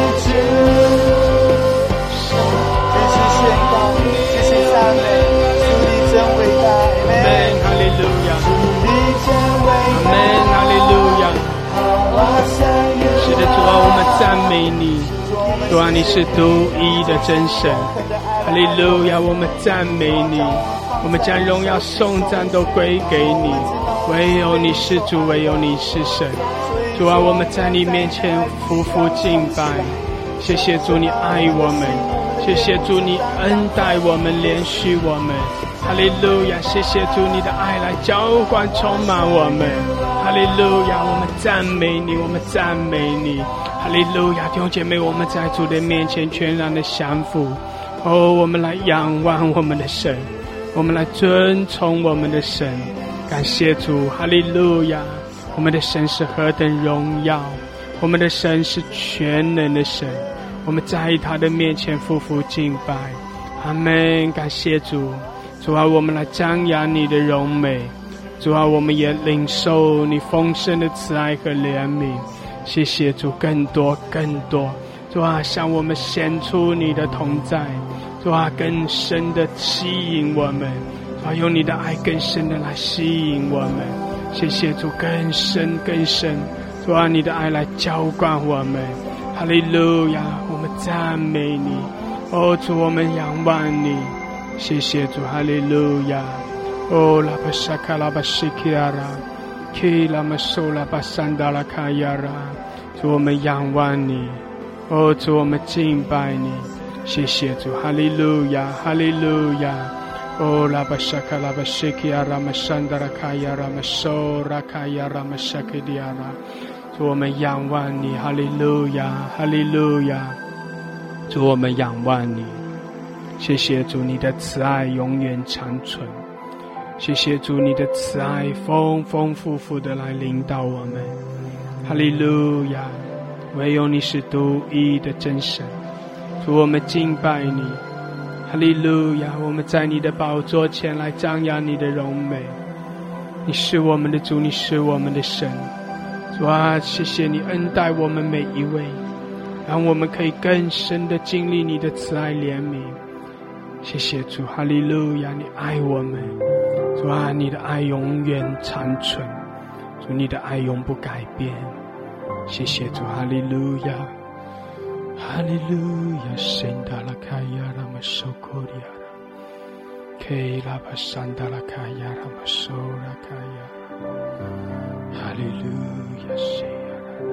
主啊，你是独一的真神，哈利路亚！我们赞美你，我们将荣耀颂赞都归给你，唯有你是主，唯有你是神。主啊，我们在你面前匍匐敬拜，谢谢主你爱我们，谢谢主你恩待我们，怜恤我们，哈利路亚！谢谢主你的爱来浇灌充满我们，哈利路亚！我们赞美你，我们赞美你，哈利路亚！弟兄姐妹，我们在主的面前全然的降服，哦，我们来仰望我们的神，我们来尊崇我们的神，感谢主，哈利路亚！我们的神是何等荣耀，我们的神是全能的神，我们在他的面前匍匐敬拜，阿们！感谢主，主啊，我们来张扬你的荣美，主啊，我们也领受你丰盛的慈爱和怜悯，谢谢主，更多更多，主啊，向我们显出你的同在，主啊，更深的吸引我们，主啊，用你的爱更深的来吸引我们，谢谢主，更深更深，主啊，你的爱来浇灌我们，哈利路亚！我们赞美你，哦，主，我们仰望你，谢谢主，哈利路亚！哦，拉巴沙卡拉巴西基亚拉，基拉玛苏拉巴山达拉卡亚拉，主，我们仰望你，哦，主，我们敬拜你，谢谢主，哈利路亚，哈利路亚！哦，拉巴沙卡拉巴西基亚拉玛山达拉卡亚拉玛苏拉卡亚拉玛沙基迪亚拉，主，我们仰望你，哈利路亚，哈利路亚！主，我们仰望你，谢谢主，你的慈爱永远长存，谢谢主，你的慈爱丰丰富富的来领导我们，哈利路亚！唯有你是独一的真神，主，我们敬拜你，哈利路亚！我们在你的宝座前来张扬你的荣美，你是我们的主，你是我们的神，主啊，谢谢你恩待我们每一位，让我们可以更深的经历你的慈爱怜悯，谢谢主，哈利路亚！你爱我们，主啊，你的爱永远长存，主，你的爱永不改变，谢谢主，哈利路亚，哈利路亚！圣达拉卡亚拉玛苏库里亚拉，基拉巴山达拉卡亚拉玛苏拉卡亚，哈利路亚！谢亚拉，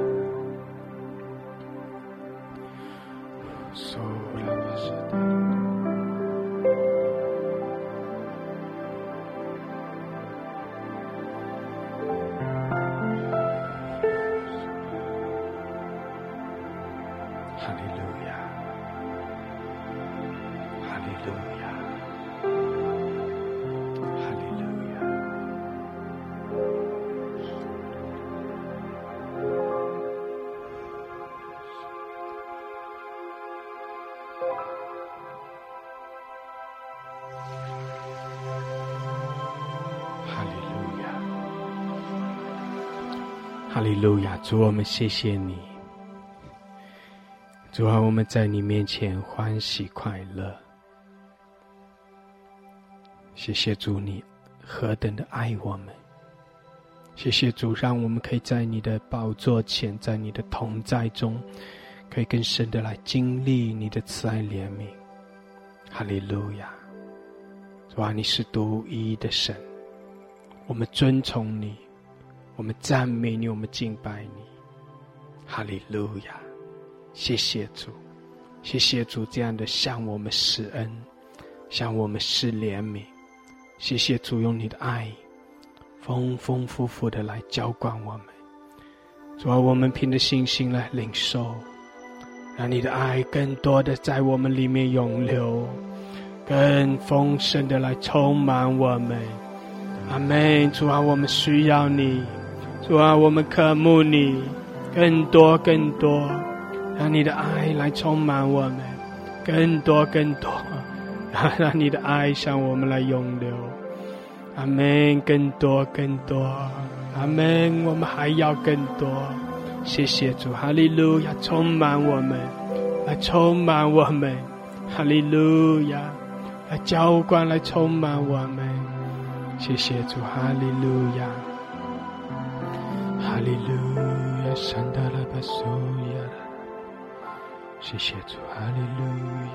苏拉巴山达拉。哈利路亚！主，我们谢谢你，主啊，我们在你面前欢喜快乐，谢谢主，你何等的爱我们，谢谢主，让我们可以在你的宝座前，在你的同在中，可以更深的来经历你的慈爱怜悯。哈利路亚！主啊，你是独一的神，我们尊崇你，我们赞美你，我们敬拜你。哈利路亚！谢谢主，谢谢主这样的向我们施恩，向我们施怜悯。谢谢主用你的爱丰丰富富的来浇灌我们。主啊，我们凭着信心来领受，让你的爱更多的在我们里面涌流，更丰盛的来充满我们。阿们！主啊，我们需要你，主啊，我们渴慕你，更多更多，让你的爱来充满我们，更多更多，让你的爱向我们来涌流。阿们！更多更多，阿们！我们还要更多。谢谢主，哈利路亚！充满我们，来充满我们，哈利路亚！来浇灌，来充满我们。谢谢主，哈利路亚，哈利路亚！山达拉巴苏亚拉， 谢谢主，哈利路亚。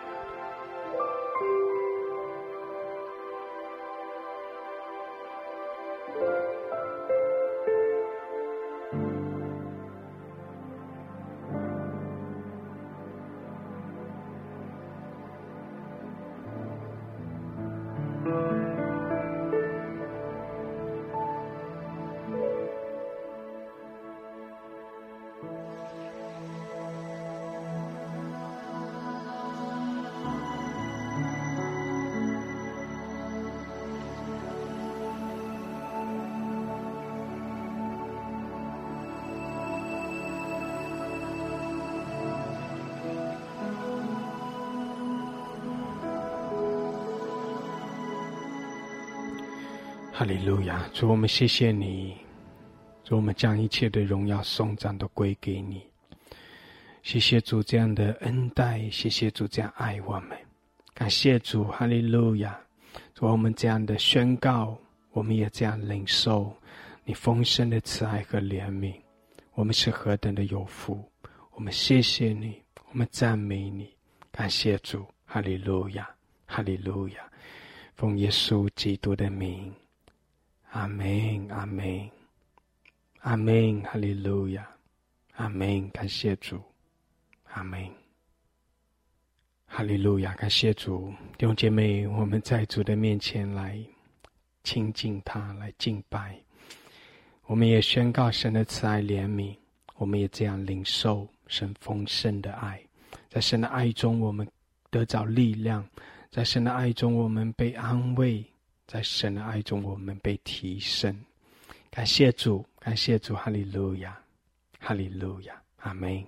哈利路亚，主，我们谢谢你，主，我们将一切的荣耀颂赞都归给你。谢谢主这样的恩待，谢谢主这样爱我们，感谢主，哈利路亚。主，我们这样的宣告，我们也这样领受你丰盛的慈爱和怜悯，我们是何等的有福。我们谢谢你，我们赞美你，感谢主，哈利路亚，哈利路亚。奉耶稣基督的名，阿们，阿们，阿们，哈利路亚，阿们，感谢主，阿们，哈利路亚，感谢主。弟兄姐妹，我们在主的面前来亲近他，来敬拜。我们也宣告神的慈爱怜悯，我们也这样领受神丰盛的爱。在神的爱中我们得着力量，在神的爱中我们被安慰，在神的爱中我们被提升。感谢主，感谢主，哈利路亚，哈利路亚，阿们。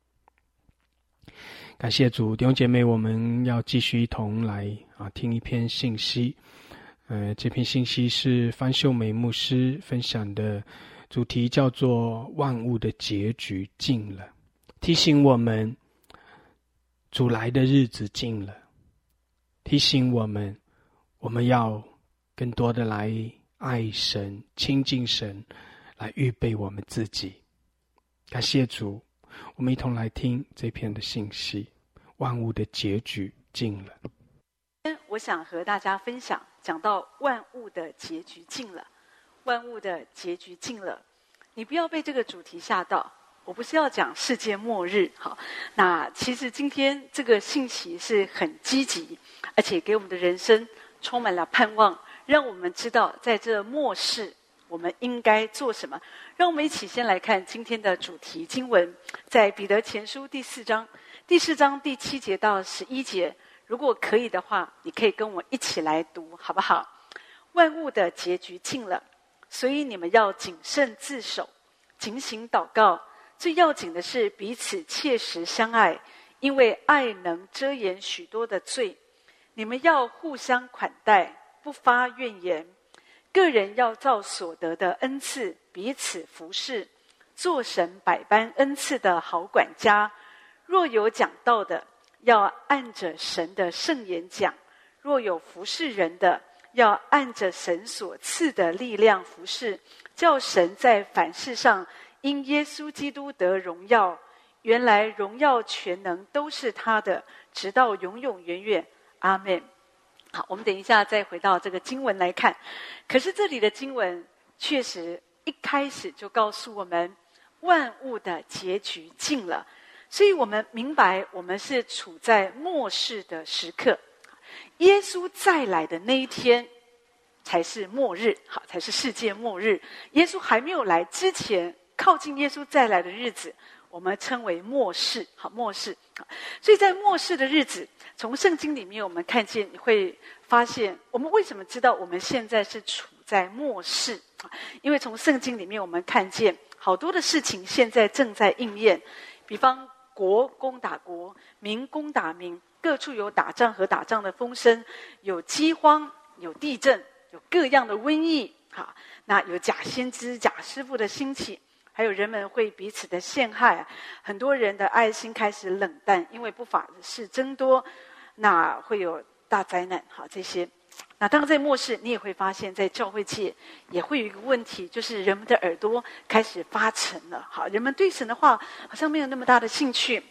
感谢主，弟兄姐妹，我们要继续一同来啊听一篇信息。呃，这篇信息是范秀美牧师分享的，主题叫做万物的结局近了，提醒我们主来的日子近了，提醒我们我们要更多的来爱神，亲近神，来预备我们自己。感谢主，我们一同来听这篇的信息，万物的结局近了。 我想和大家分享，讲到万物的结局近了，万物的结局近了，你不要被这个主题吓到。我不是要讲世界末日，好，那其实今天这个信息是很积极，而且给我们的人生充满了盼望，让我们知道在这末世我们应该做什么。让我们一起先来看今天的主题经文，在彼得前书第四章第四章第七节到十一节，如果可以的话，你可以跟我一起来读，好不好？万物的结局近了，所以你们要谨慎自守，警醒祷告。最要紧的是彼此切实相爱，因为爱能遮掩许多的罪。你们要互相款待，不发怨言。个人要照所得的恩赐彼此服侍，做神百般恩赐的好管家。若有讲道的，要按着神的圣言讲；若有服侍人的，要按着神所赐的力量服侍，叫神在凡事上因耶稣基督得荣耀。原来荣耀全能都是他的，直到永永远远。阿们。好，我们等一下再回到这个经文来看。可是这里的经文确实一开始就告诉我们，万物的结局近了。所以我们明白，我们是处在末世的时刻。耶稣再来的那一天才是末日，好，才是世界末日。耶稣还没有来之前，靠近耶稣再来的日子，我们称为末世，好，末世。所以在末世的日子，从圣经里面我们看见，你会发现我们为什么知道我们现在是处在末世？因为从圣经里面我们看见好多的事情现在正在应验，比方国攻打国，民攻打民，各处有打仗和打仗的风声，有饥荒，有地震，有各样的瘟疫，好，那有假先知、假师傅的兴起，还有人们会彼此的陷害，很多人的爱心开始冷淡，因为不法的事增多，那会有大灾难，好，这些。那当然在末世，你也会发现在教会界也会有一个问题，就是人们的耳朵开始发沉了，好，人们对神的话好像没有那么大的兴趣。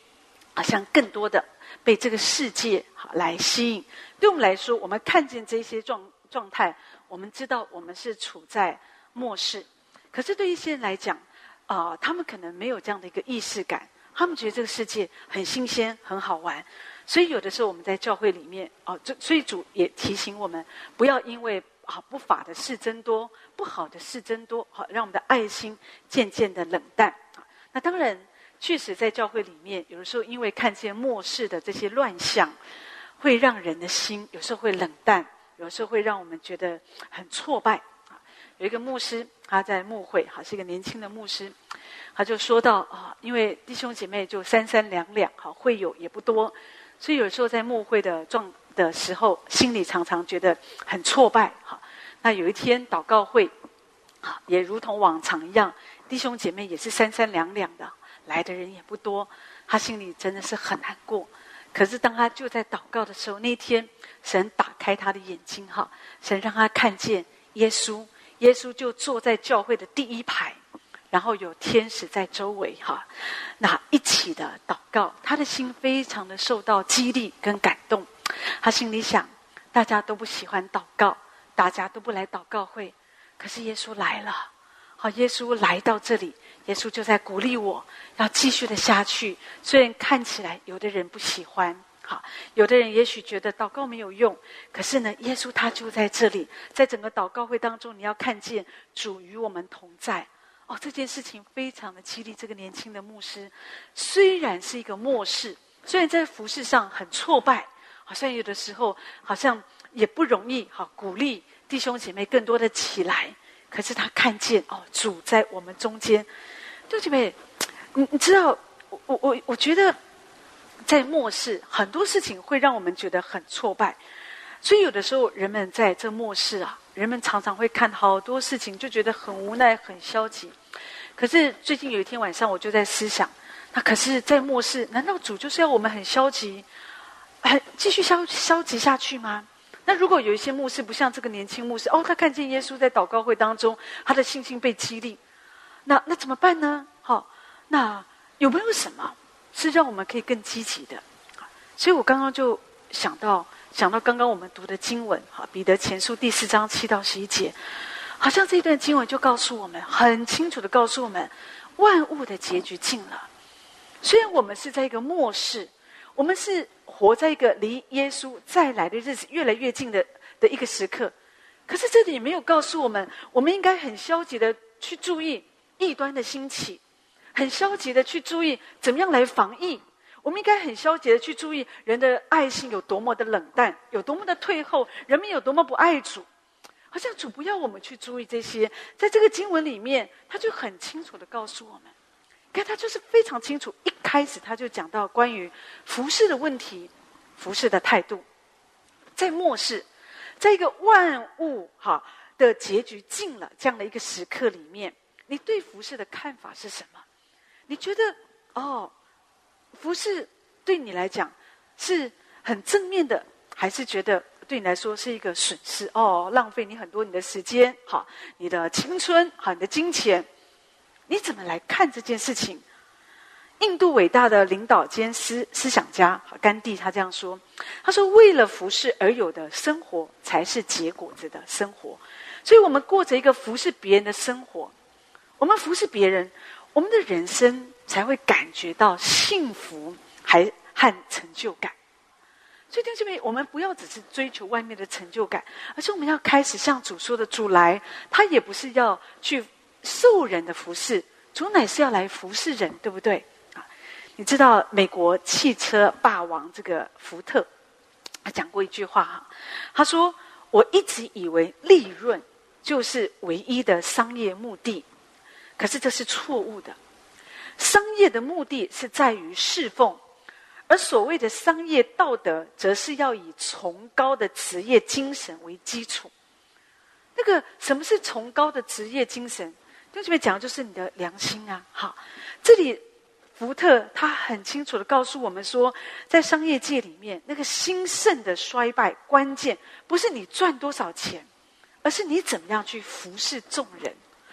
好像更多的被这个世界来吸引。对我们来说，我们看见这些状状态，我们知道我们是处在末世。可是对一些人来讲，啊、呃，他们可能没有这样的一个意识感，他们觉得这个世界很新鲜、很好玩。所以有的时候我们在教会里面，哦、呃，所以主也提醒我们，不要因为啊不法的事增多，不好的事增多，好让我们的爱心渐渐的冷淡。那当然，确实在教会里面，有的时候因为看见末世的这些乱象，会让人的心有时候会冷淡，有时候会让我们觉得很挫败。有一个牧师，他在牧会，哈，是一个年轻的牧师，他就说到啊，因为弟兄姐妹就三三两两，哈，会友也不多，所以有时候在牧会的状的时候，心里常常觉得很挫败，哈。那有一天祷告会，啊，也如同往常一样，弟兄姐妹也是三三两两的，来的人也不多，他心里真的是很难过。可是当他就在祷告的时候，那天神打开他的眼睛，哈，神让他看见耶稣。耶稣就坐在教会的第一排，然后有天使在周围，哈，那一起的祷告，他的心非常的受到激励跟感动。他心里想，大家都不喜欢祷告，大家都不来祷告会，可是耶稣来了，好，耶稣来到这里，耶稣就在鼓励我要继续的下去。虽然看起来有的人不喜欢，好，有的人也许觉得祷告没有用，可是呢，耶稣他就在这里，在整个祷告会当中，你要看见主与我们同在。哦，这件事情非常的激励这个年轻的牧师。虽然是一个末世，虽然在服事上很挫败，好像有的时候好像也不容易，好鼓励弟兄姐妹更多的起来。可是他看见哦，主在我们中间。弟兄姐妹，你你知道，我我我觉得。在末世，很多事情会让我们觉得很挫败，所以有的时候人们在这末世啊，人们常常会看好多事情，就觉得很无奈、很消极。可是最近有一天晚上，我就在思想，那可是，在末世，难道主就是要我们很消极，很继续消消极下去吗？那如果有一些牧师不像这个年轻牧师，哦，他看见耶稣在祷告会当中，他的信心被激励，那那怎么办呢？好、哦，那有没有什么是让我们可以更积极的？所以我刚刚就想到想到刚刚我们读的经文，哈，彼得前书第四章七到十一节，好像这段经文就告诉我们，很清楚的告诉我们，万物的结局近了。虽然我们是在一个末世，我们是活在一个离耶稣再来的日子越来越近的的一个时刻，可是这里也没有告诉我们，我们应该很消极的去注意异端的兴起，很消极的去注意怎么样来防疫。我们应该很消极的去注意人的爱心有多么的冷淡，有多么的退后，人们有多么不爱主。好像主不要我们去注意这些，在这个经文里面，他就很清楚的告诉我们，看他就是非常清楚，一开始他就讲到关于服事的问题，服事的态度。在末世，在一个万物哈的结局近了这样的一个时刻里面，你对服事的看法是什么？你觉得哦，服事对你来讲是很正面的，还是觉得对你来说是一个损失？哦，浪费你很多你的时间，好，你的青春，好，你的金钱，你怎么来看这件事情？印度伟大的领导兼思思想家甘地他这样说，他说：“为了服事而有的生活，才是结果子的生活。”所以，我们过着一个服事别人的生活，我们服事别人，我们的人生才会感觉到幸福，还和成就感。所以弟兄姐妹，我们不要只是追求外面的成就感，而是我们要开始像主说的，主来，他也不是要去受人的服事，主乃是要来服事人，对不对？啊，你知道美国汽车霸王这个福特，他讲过一句话哈，他说：“我一直以为利润就是唯一的商业目的，可是这是错误的。商业的目的是在于侍奉。”而所谓的商业道德，则是要以崇高的职业精神为基础。那个什么是崇高的职业精神？就这边讲的就是你的良心啊。好，这里福特他很清楚的告诉我们说，在商业界里面，那个兴盛的衰败，关键不是你赚多少钱，而是你怎么样去服侍众人。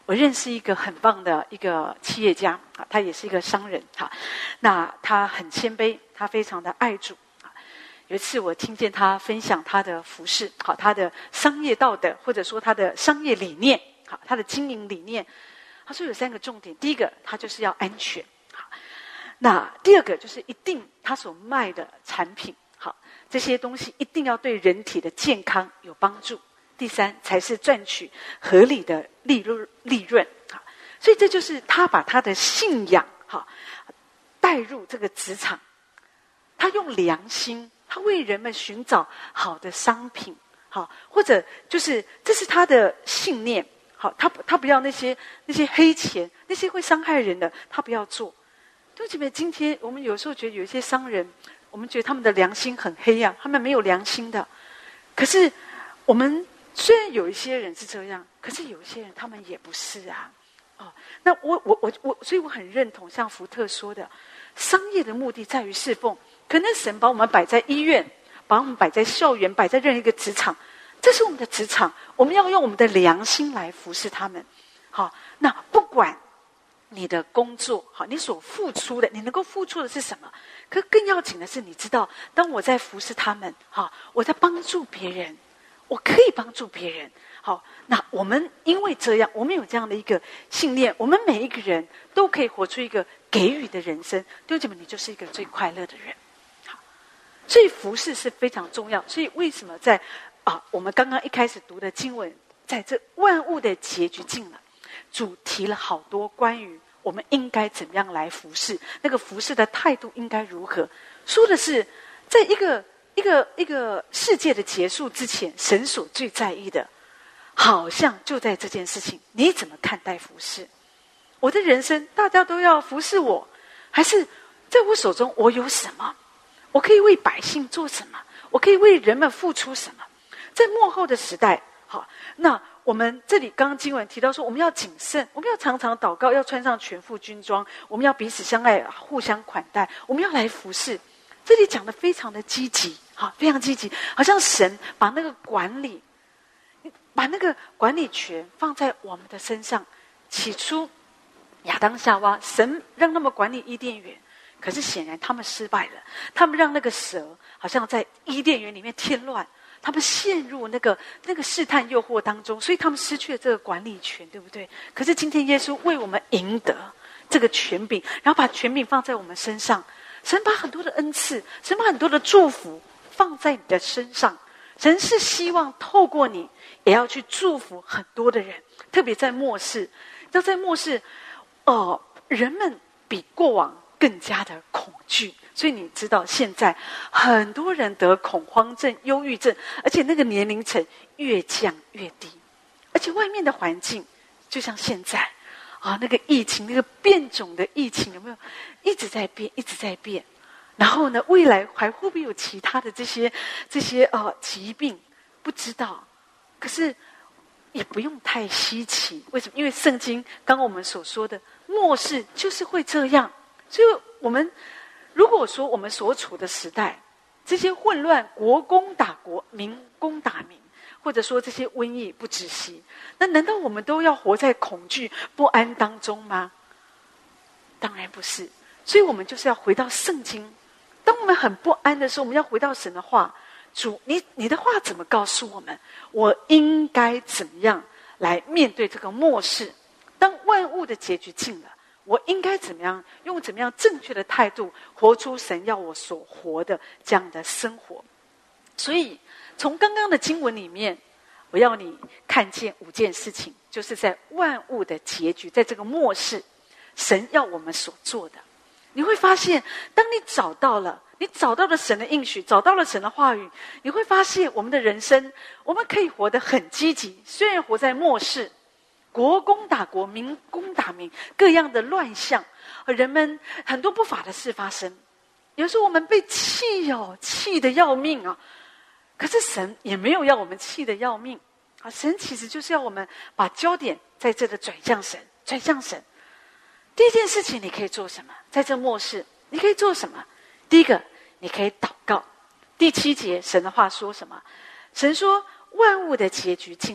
我认识一个很棒的一个企业家啊，他也是一个商人哈。那他很谦卑，他非常的爱主啊。有一次我听见他分享他的服事，好，他的商业道德，或者说他的商业理念，好，他的经营理念。他说有三个重点，第一个他就是要安全，好，那第二个就是一定他所卖的产品，好，这些东西一定要对人体的健康有帮助。第三才是赚取合理的利润利润，所以这就是他把他的信仰哈带入这个职场，他用良心，他为人们寻找好的商品，好，或者就是这是他的信念，好，他他不要那些那些黑钱，那些会伤害人的，他不要做。对不起，今天我们有时候觉得有一些商人，我们觉得他们的良心很黑啊，他们没有良心的，可是我们。虽然有一些人是这样，可是有一些人他们也不是啊。哦，那我我我我，所以我很认同像福特说的，商业的目的在于侍奉。可能神把我们摆在医院，把我们摆在校园，摆在任何一个职场，这是我们的职场，我们要用我们的良心来服侍他们。好，那不管你的工作，好，你所付出的，你能够付出的是什么？可更要紧的是，你知道，当我在服侍他们，好，我在帮助别人。我可以帮助别人，好，那我们因为这样，我们有这样的一个信念，我们每一个人都可以活出一个给予的人生。弟兄姐妹，你就是一个最快乐的人。好，所以服事是非常重要。所以为什么在啊，我们刚刚一开始读的经文，在这万物的结局近了，主提了好多关于我们应该怎么样来服事，那个服事的态度应该如何，说的是在一个。一个一个世界的结束之前，神所最在意的，好像就在这件事情。你怎么看待服事？我的人生，大家都要服侍我，还是在我手中我有什么？我可以为百姓做什么？我可以为人们付出什么？在末后的时代，好，那我们这里刚刚经文提到说，我们要谨慎，我们要常常祷告，要穿上全副军装，我们要彼此相爱，互相款待，我们要来服侍。这里讲的非常的积极，好，非常积极，好像神把那个管理，把那个管理权放在我们的身上。起初，亚当夏娃，神让他们管理伊甸园，可是显然他们失败了。他们让那个蛇好像在伊甸园里面添乱，他们陷入那个那个试探诱惑当中，所以他们失去了这个管理权，对不对？可是今天耶稣为我们赢得这个权柄，然后把权柄放在我们身上。神把很多的恩赐，神把很多的祝福放在你的身上。神是希望透过你，也要去祝福很多的人。特别在末世，要在末世，哦、呃，人们比过往更加的恐惧。所以你知道，现在很多人得恐慌症、忧郁症，而且那个年龄层越降越低。而且外面的环境，就像现在。啊，那个疫情，那个变种的疫情有没有一直在变，一直在变？然后呢，未来还会不会有其他的这些这些呃疾病？不知道。可是也不用太稀奇，为什么？因为圣经刚刚我们所说的末世就是会这样。所以我们如果说我们所处的时代，这些混乱，国攻打国，民攻打民。或者说这些瘟疫不止息，那难道我们都要活在恐惧不安当中吗？当然不是。所以我们就是要回到圣经。当我们很不安的时候，我们要回到神的话。主，你你的话怎么告诉我们，我应该怎么样来面对这个末世？当万物的结局近了，我应该怎么样用怎么样正确的态度活出神要我所活的这样的生活？所以从刚刚的经文里面，我要你看见五件事情，就是在万物的结局，在这个末世，神要我们所做的。你会发现，当你找到了，你找到了神的应许，找到了神的话语，你会发现我们的人生，我们可以活得很积极。虽然活在末世，国攻打国，民攻打民，各样的乱象，人们很多不法的事发生。有时候我们被气哦，气得要命啊！可是神也没有要我们气得要命啊！神其实就是要我们把焦点在这个转向神，转向神。第一件事情你可以做什么？在这末世你可以做什么？第一个，你可以祷告。第七节神的话说什么？神说万物的结局近了，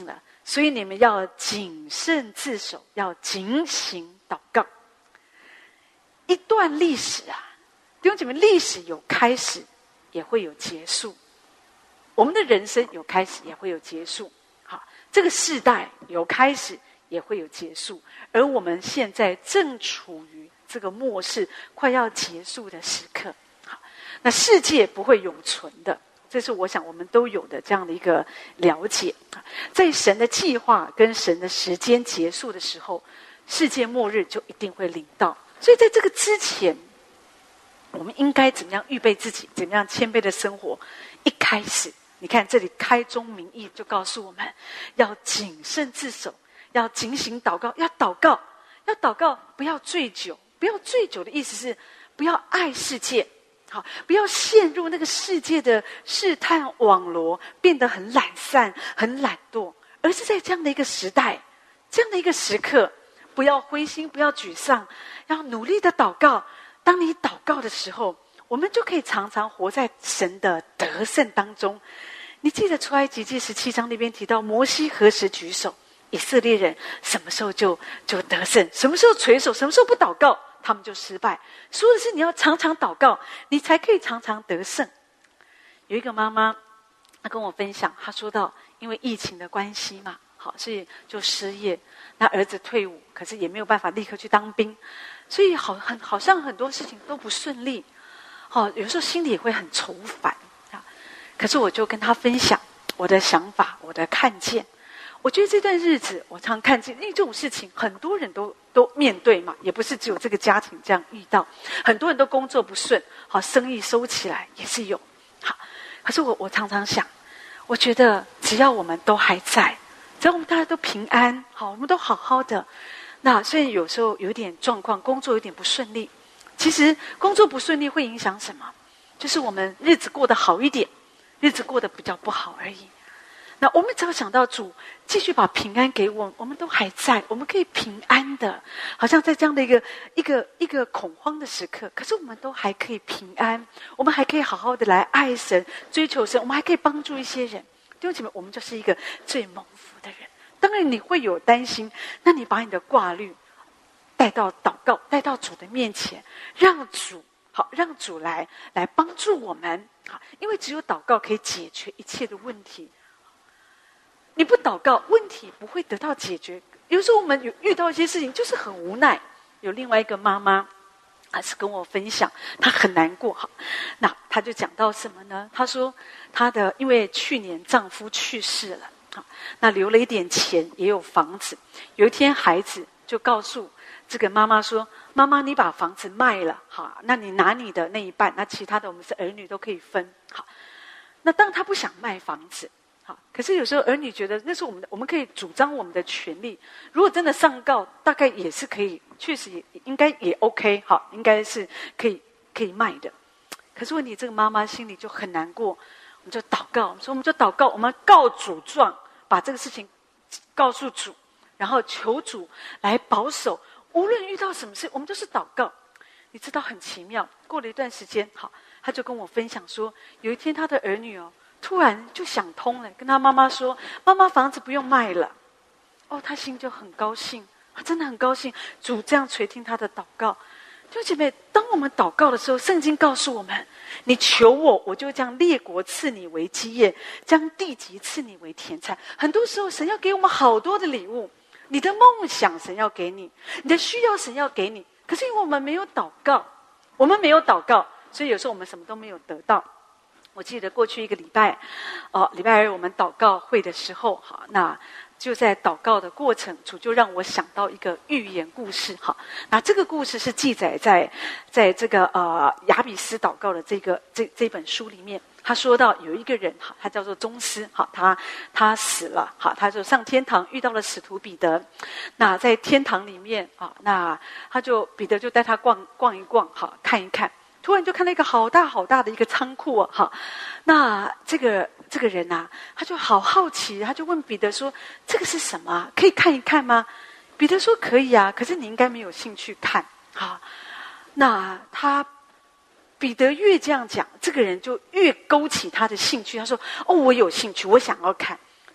所以你们要谨慎自守，要警醒祷告。一段历史啊，弟兄姐妹，历史有开始，也会有结束。我们的人生有开始，也会有结束。好，这个世代有开始，也会有结束。而我们现在正处于这个末世快要结束的时刻。好，那世界不会永存的，这是我想我们都有的这样的一个了解。在神的计划跟神的时间结束的时候，世界末日就一定会临到。所以在这个之前，我们应该怎么样预备自己，怎么样谦卑的生活。一开始你看这里开宗明义就告诉我们要谨慎自守，要警醒祷告，要祷告，要祷告，不要醉酒。不要醉酒的意思是不要爱世界，好，不要陷入那个世界的试探网罗，变得很懒散很懒惰，而是在这样的一个时代，这样的一个时刻，不要灰心，不要沮丧，要努力的祷告。当你祷告的时候，我们就可以常常活在神的得胜当中。你记得出埃及记十七章那边提到，摩西何时举手，以色列人什么时候就就得胜，什么时候垂手，什么时候不祷告，他们就失败。说的是你要常常祷告，你才可以常常得胜。有一个妈妈她跟我分享，她说到因为疫情的关系嘛，好，所以就失业，那儿子退伍，可是也没有办法立刻去当兵，所以好很好像很多事情都不顺利，好，有时候心里也会很愁烦啊。可是我就跟她分享我的想法，我的看见。我觉得这段日子我常看见，因为这种事情很多人都都面对嘛，也不是只有这个家庭这样遇到，很多人都工作不顺，好，生意收起来也是有。好，可是我我常常想，我觉得只要我们都还在，只要我们大家都平安，好，我们都好好的。那虽然有时候有点状况，工作有点不顺利，其实工作不顺利会影响什么？就是我们日子过得好一点，日子过得比较不好而已。那我们只要想到主继续把平安给我们，我们都还在，我们可以平安的，好像在这样的一个一个一个恐慌的时刻，可是我们都还可以平安，我们还可以好好的来爱神、追求神，我们还可以帮助一些人。弟兄姐妹，我们就是一个最蒙福的人。当然你会有担心，那你把你的挂虑带到祷告，带到主的面前，让主好，让主来来帮助我们。好，因为只有祷告可以解决一切的问题。你不祷告，问题不会得到解决。有时候我们有遇到一些事情，就是很无奈。有另外一个妈妈，还是跟我分享，她很难过。好，那她就讲到什么呢？她说，她的因为去年丈夫去世了，好，那留了一点钱，也有房子。有一天，孩子就告诉这个妈妈说：“妈妈，你把房子卖了，好，那你拿你的那一半，那其他的我们是儿女都可以分。”好，那当她不想卖房子。好，可是有时候儿女觉得那是我们的，我们可以主张我们的权利。如果真的上告，大概也是可以，确实也应该也 OK， 好，应该是可以可以卖的。可是问题，这个妈妈心里就很难过，我们就祷告，我们说我们就祷告，我们告主状，把这个事情告诉主，然后求主来保守。无论遇到什么事，我们都是祷告。你知道很奇妙，过了一段时间，好，他就跟我分享说，有一天他的儿女哦。突然就想通了，跟他妈妈说：“妈妈，房子不用卖了。”哦，他心就很高兴，他真的很高兴。主这样垂听他的祷告。弟兄姐妹，当我们祷告的时候，圣经告诉我们：“你求我，我就将列国赐你为基业，将地级赐你为田产。”很多时候，神要给我们好多的礼物，你的梦想神要给你，你的需要神要给你。可是因为我们没有祷告，我们没有祷告，所以有时候我们什么都没有得到。我记得过去一个礼拜，哦，礼拜二我们祷告会的时候，好，那就在祷告的过程，主就让我想到一个寓言故事，好，那这个故事是记载在在这个呃雅比斯祷告的这个这这本书里面。他说到有一个人，好，他叫做宗师，好，他他死了，好，他就上天堂遇到了使徒彼得。那在天堂里面啊，那他就彼得就带他逛逛一逛，好，看一看。突然就看到一个好大好大的一个仓库啊，好，那这个这个人啊，他就好好奇，他就问彼得说：“这个是什么啊？可以看一看吗？”彼得说：“可以啊，可是你应该没有兴趣看。”好，那他彼得越这样讲，这个人就越勾起他的兴趣。他说：“哦，我有兴趣，我想要看。”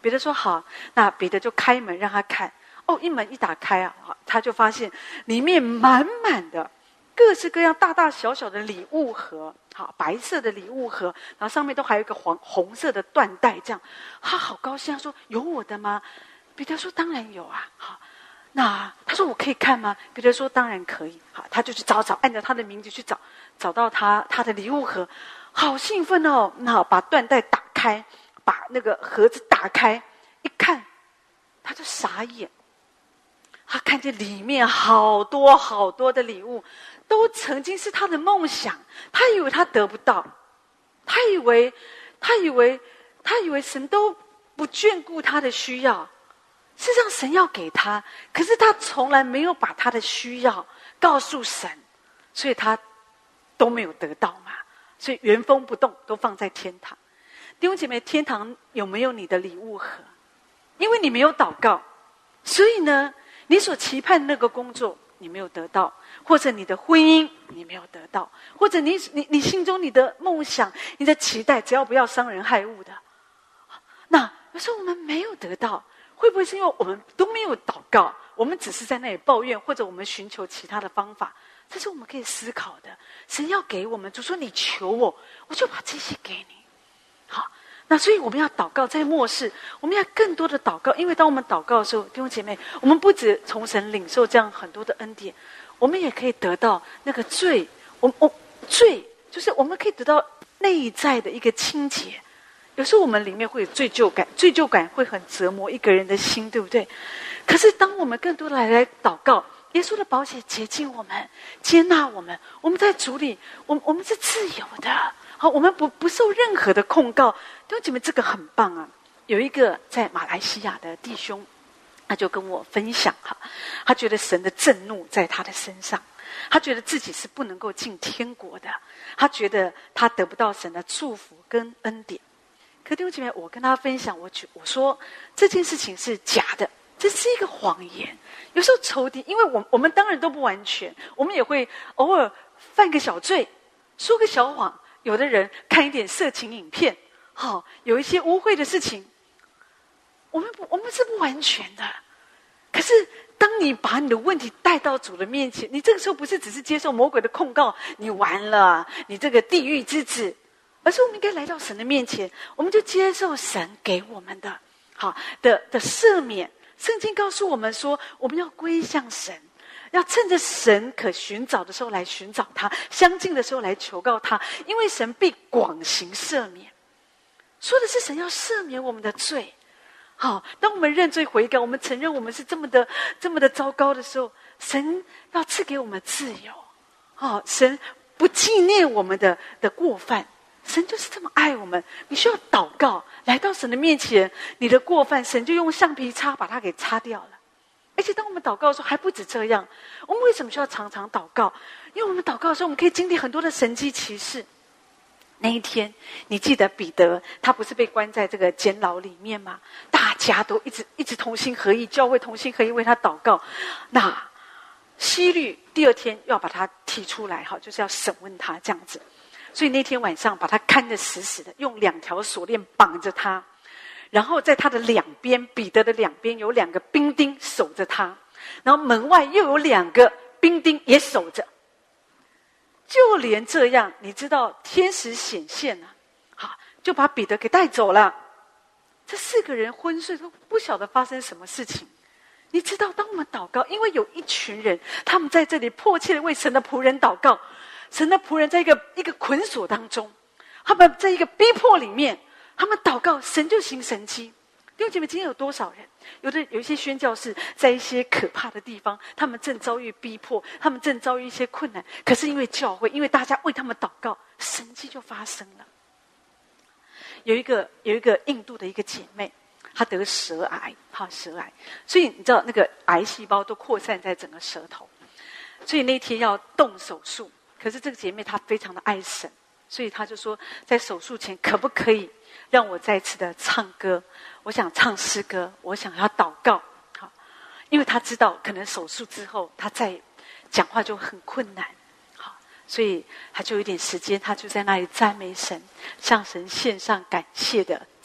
彼得说好，那彼得就开门让他看。哦，一门一打开啊，他就发现里面满满的各式各样大大小小的礼物盒，好，白色的礼物盒，然后上面都还有一个黄红色的缎带，这样，他好高兴，他说有我的吗？彼得说当然有啊，好，那他说我可以看吗？彼得说当然可以，好，他就去找找，按照他的名字去找，找到他他的礼物盒，好兴奋哦，那把缎带打开，把那个盒子打开，一看，他就傻眼。他看见里面好多好多的礼物，都曾经是他的梦想。他以为他得不到，他以为，他以为，他以为神都不眷顾他的需要。事实上，神要给他，可是他从来没有把他的需要告诉神，所以他都没有得到嘛。所以原封不动都放在天堂。弟兄姐妹，天堂有没有你的礼物盒？因为你没有祷告，所以呢，你所期盼那个工作你没有得到，或者你的婚姻你没有得到，或者你你你心中你的梦想、你的期待，只要不要伤人害物的，那有时候我们没有得到，会不会是因为我们都没有祷告？我们只是在那里抱怨，或者我们寻求其他的方法？这是我们可以思考的。神要给我们，主说你求我，我就把这些给你。好。那所以我们要祷告，在末世我们要更多的祷告，因为当我们祷告的时候，弟兄姐妹，我们不止从神领受这样很多的恩典，我们也可以得到那个罪，我我罪就是我们可以得到内在的一个清洁。有时候我们里面会有罪疚感，罪疚感会很折磨一个人的心，对不对？可是当我们更多的来来祷告，耶稣的宝血洁净我们，接纳我们，我们在主里，我我们是自由的。好，我们不不受任何的控告。弟兄姐妹，这个很棒啊！有一个在马来西亚的弟兄，他就跟我分享哈，他觉得神的震怒在他的身上，他觉得自己是不能够进天国的，他觉得他得不到神的祝福跟恩典。可弟兄姐妹，我跟他分享，我觉我说这件事情是假的，这是一个谎言。有时候仇敌，因为我我们当然都不完全，我们也会偶尔犯个小罪，说个小谎。有的人看一点色情影片，好、哦，有一些污秽的事情，我们不，我们是不完全的。可是，当你把你的问题带到主的面前，你这个时候不是只是接受魔鬼的控告，你完了，你这个地狱之子，而是我们应该来到神的面前，我们就接受神给我们的好的的赦免。圣经告诉我们说，我们要归向神。要趁着神可寻找的时候来寻找他，相近的时候来求告他，因为神必广行赦免。说的是神要赦免我们的罪。好，当我们认罪悔改，我们承认我们是这么的这么的糟糕的时候，神要赐给我们自由。好，神不纪念我们的的过犯，神就是这么爱我们。你需要祷告，来到神的面前，你的过犯，神就用橡皮擦把它给擦掉了。而且当我们祷告的时候，还不止这样。我们为什么需要常常祷告？因为我们祷告的时候，我们可以经历很多的神迹奇事。那一天，你记得彼得他不是被关在这个监牢里面吗？大家都一直一直同心合意，教会同心合意为他祷告。那希律第二天要把他提出来，哈，就是要审问他这样子。所以那天晚上把他看得死死的，用两条锁链绑着他。然后在他的两边，彼得的两边有两个兵丁守着他，然后门外又有两个兵丁也守着。就连这样，你知道天使显现了，好，就把彼得给带走了。这四个人昏睡，都不晓得发生什么事情。你知道，当我们祷告，因为有一群人，他们在这里迫切的为神的仆人祷告，神的仆人在一个一个捆锁当中，他们在一个逼迫里面。他们祷告，神就行神迹。弟兄姐妹，今天有多少人？有的有一些宣教士在一些可怕的地方，他们正遭遇逼迫，他们正遭遇一些困难。可是因为教会，因为大家为他们祷告，神迹就发生了。有一个有一个印度的一个姐妹，她得舌癌，哈，舌癌，所以你知道那个癌细胞都扩散在整个舌头，所以那天要动手术。可是这个姐妹她非常的爱神，所以她就说，在手术前可不可以让我再次的唱歌，我想唱诗歌，我想要祷告，好，因为他知道可能手术之后他再讲话就很困难，好，所以他就有点时间，他就在那里赞美神，向神献上感谢的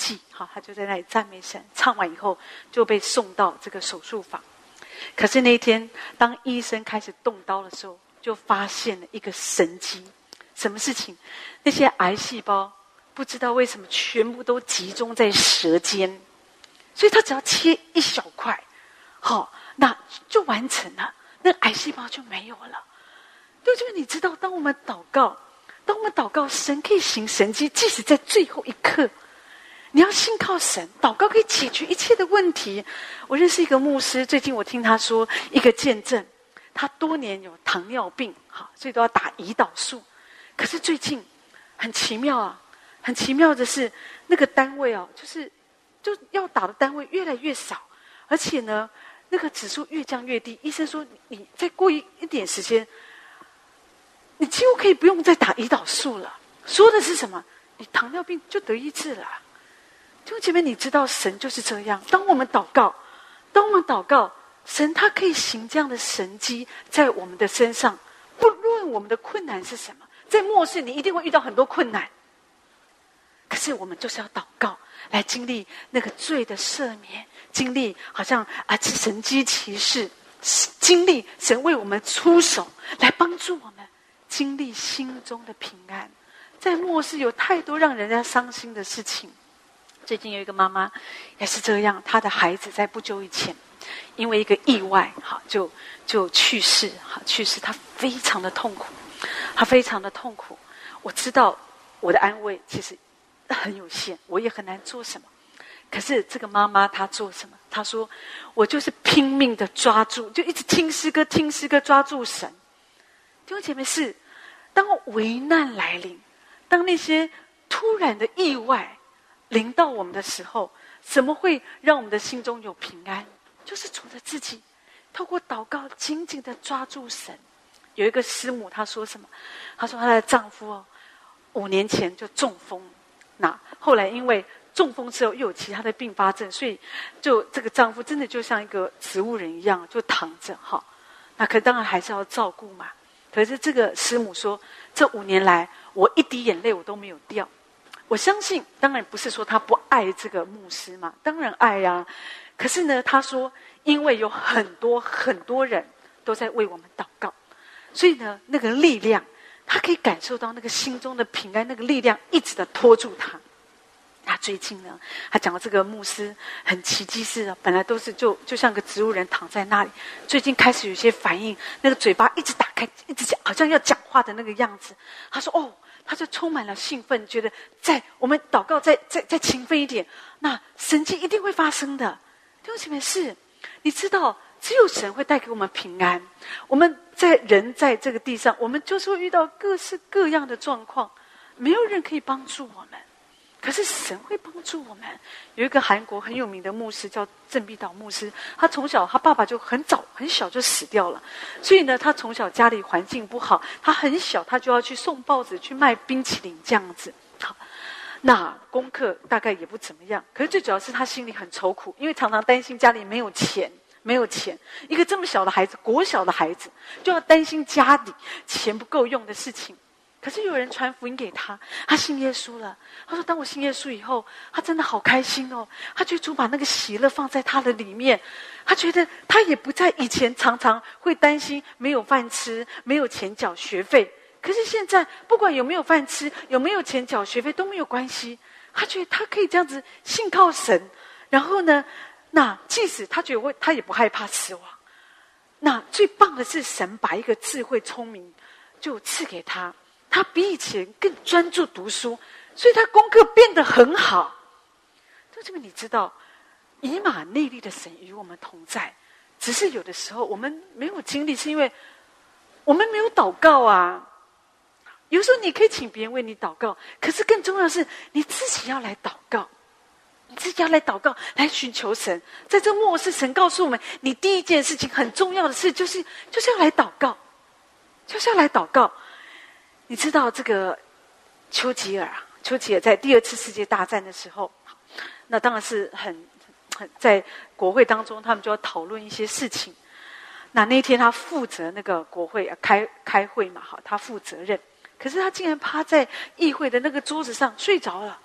戏，好，他就在那里赞美神，唱完以后就被送到这个手术房。可是那一天，当医生开始动刀的时候，就发现了一个神迹。什么事情？那些癌细胞不知道为什么全部都集中在舌尖，所以他只要切一小块，好，那就完成了，那癌细胞就没有了。对，就是你知道，当我们祷告，当我们祷告，神可以行神迹，即使在最后一刻。你要信靠神，祷告可以解决一切的问题。我认识一个牧师，最近我听他说一个见证，他多年有糖尿病，好，所以都要打胰岛素。可是最近很奇妙啊，很奇妙的是，那个单位哦，就是就要打的单位越来越少，而且呢，那个指数越降越低。医生说，你再过一一点时间，你几乎可以不用再打胰岛素了。说的是什么？你糖尿病就得医治了。弟兄姐妹，你知道神就是这样。当我们祷告，当我们祷告，神他可以行这样的神迹在我们的身上，不论我们的困难是什么。在末世，你一定会遇到很多困难，可是我们就是要祷告，来经历那个罪的赦免，经历好像啊神迹奇事，经历神为我们出手，来帮助我们经历心中的平安。在末世有太多让人家伤心的事情。最近有一个妈妈也是这样，她的孩子在不久以前因为一个意外，好就就去世，好去世，她非常的痛苦，她非常的痛苦。我知道我的安慰其实很有限，我也很难做什么。可是这个妈妈她做什么？她说：“我就是拼命的抓住，就一直听诗歌，听诗歌，抓住神。”弟兄姐妹，是当危难来临，当那些突然的意外临到我们的时候，怎么会让我们的心中有平安？就是主的自己透过祷告紧紧的抓住神。有一个师母，她说什么？她说她的丈夫哦，五年前就中风，那后来因为中风之后又有其他的并发症，所以就这个丈夫真的就像一个植物人一样，就躺着哈。那可当然还是要照顾嘛。可是这个师母说，这五年来我一滴眼泪我都没有掉。我相信，当然不是说他不爱这个牧师嘛，当然爱呀、啊。可是呢，他说，因为有很多很多人都在为我们祷告，所以呢，那个力量，他可以感受到那个心中的平安，那个力量一直的拖住他。他最近呢，他讲到这个牧师很奇迹似的，本来都是就就像个植物人躺在那里，最近开始有些反应，那个嘴巴一直打开，一直讲，好像要讲话的那个样子。他说：“哦。”他就充满了兴奋，觉得在我们祷告再再再勤奋一点，那神迹一定会发生的。弟兄姐妹，是你知道，只有神会带给我们平安。我们在人在这个地上，我们就是会遇到各式各样的状况，没有人可以帮助我们，可是神会帮助我们。有一个韩国很有名的牧师叫郑必导牧师，他从小他爸爸就很早很小就死掉了，所以呢，他从小家里环境不好，他很小他就要去送报纸去卖冰淇淋这样子。好，那功课大概也不怎么样，可是最主要是他心里很愁苦，因为常常担心家里没有钱。没有钱，一个这么小的孩子，国小的孩子，就要担心家里钱不够用的事情。可是有人传福音给他，他信耶稣了。他说：“当我信耶稣以后，他真的好开心哦。他觉得主把那个喜乐放在他的里面，他觉得他也不在以前常常会担心没有饭吃、没有钱缴学费。可是现在，不管有没有饭吃、有没有钱缴学费都没有关系。他觉得他可以这样子信靠神，然后呢，那即使他觉得会，他也不害怕死亡。那最棒的是，神把一个智慧、聪明就赐给他。”他比以前更专注读书，所以他功课变得很好。就这个你知道，以马内利的神与我们同在，只是有的时候我们没有经历，是因为我们没有祷告啊。有时候你可以请别人为你祷告，可是更重要的是你自己要来祷告，你自己要来祷告，来寻求神。在这末世，神告诉我们，你第一件事情很重要的事就是就是要来祷告，就是要来祷告。你知道这个丘吉尔啊？丘吉尔在第二次世界大战的时候，那当然是很很在国会当中，他们就要讨论一些事情。那那天他负责那个国会开开会嘛，好，他负责任。可是他竟然趴在议会的那个桌子上睡着了，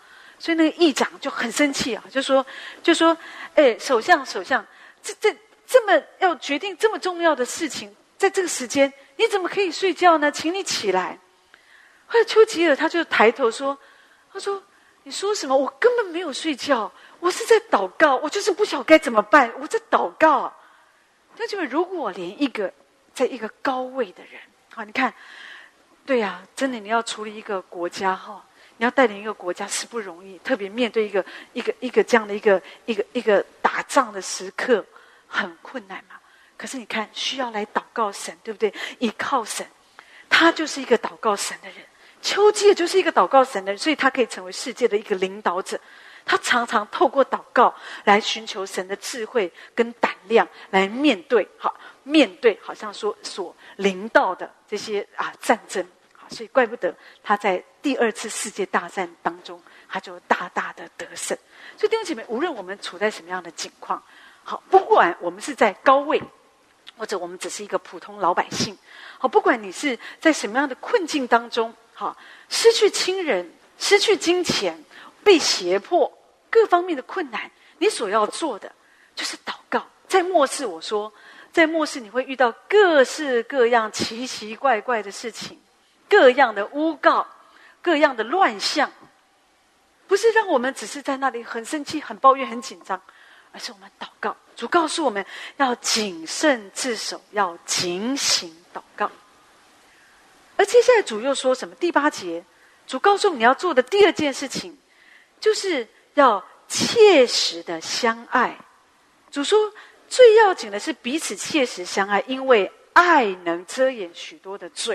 所以那个议长就很生气啊，就说就说，哎，首相首相，这这这么要决定这么重要的事情，在这个时间你怎么可以睡觉呢？请你起来。后来丘吉尔他就抬头说，他说你说什么？我根本没有睡觉，我是在祷告，我就是不晓得该怎么办，我在祷告。那就如果连一个在一个高位的人，好，你看，对呀、啊，真的你要处理一个国家哈。你要带领一个国家是不容易，特别面对一个一个一个这样的一个一个一个打仗的时刻，很困难嘛。可是你看，需要来祷告神，对不对？依靠神，他就是一个祷告神的人。丘吉尔就是一个祷告神的人，所以他可以成为世界的一个领导者。他常常透过祷告来寻求神的智慧跟胆量，来面对好面对好像说所临到的这些啊战争。所以怪不得他在第二次世界大战当中，他就大大的得胜。所以弟兄姐妹，无论我们处在什么样的境况，好，不管我们是在高位，或者我们只是一个普通老百姓，好，不管你是在什么样的困境当中，好，失去亲人、失去金钱、被胁迫，各方面的困难，你所要做的就是祷告。在末世，我说，在末世你会遇到各式各样奇奇怪怪的事情。各样的诬告，各样的乱象，不是让我们只是在那里很生气、很抱怨、很紧张，而是我们祷告。主告诉我们要谨慎自守，要警醒祷告。而接下来主又说什么？第八节，主告诉你要做的第二件事情，就是要切实的相爱。主说，最要紧的是彼此切实相爱，因为爱能遮掩许多的罪。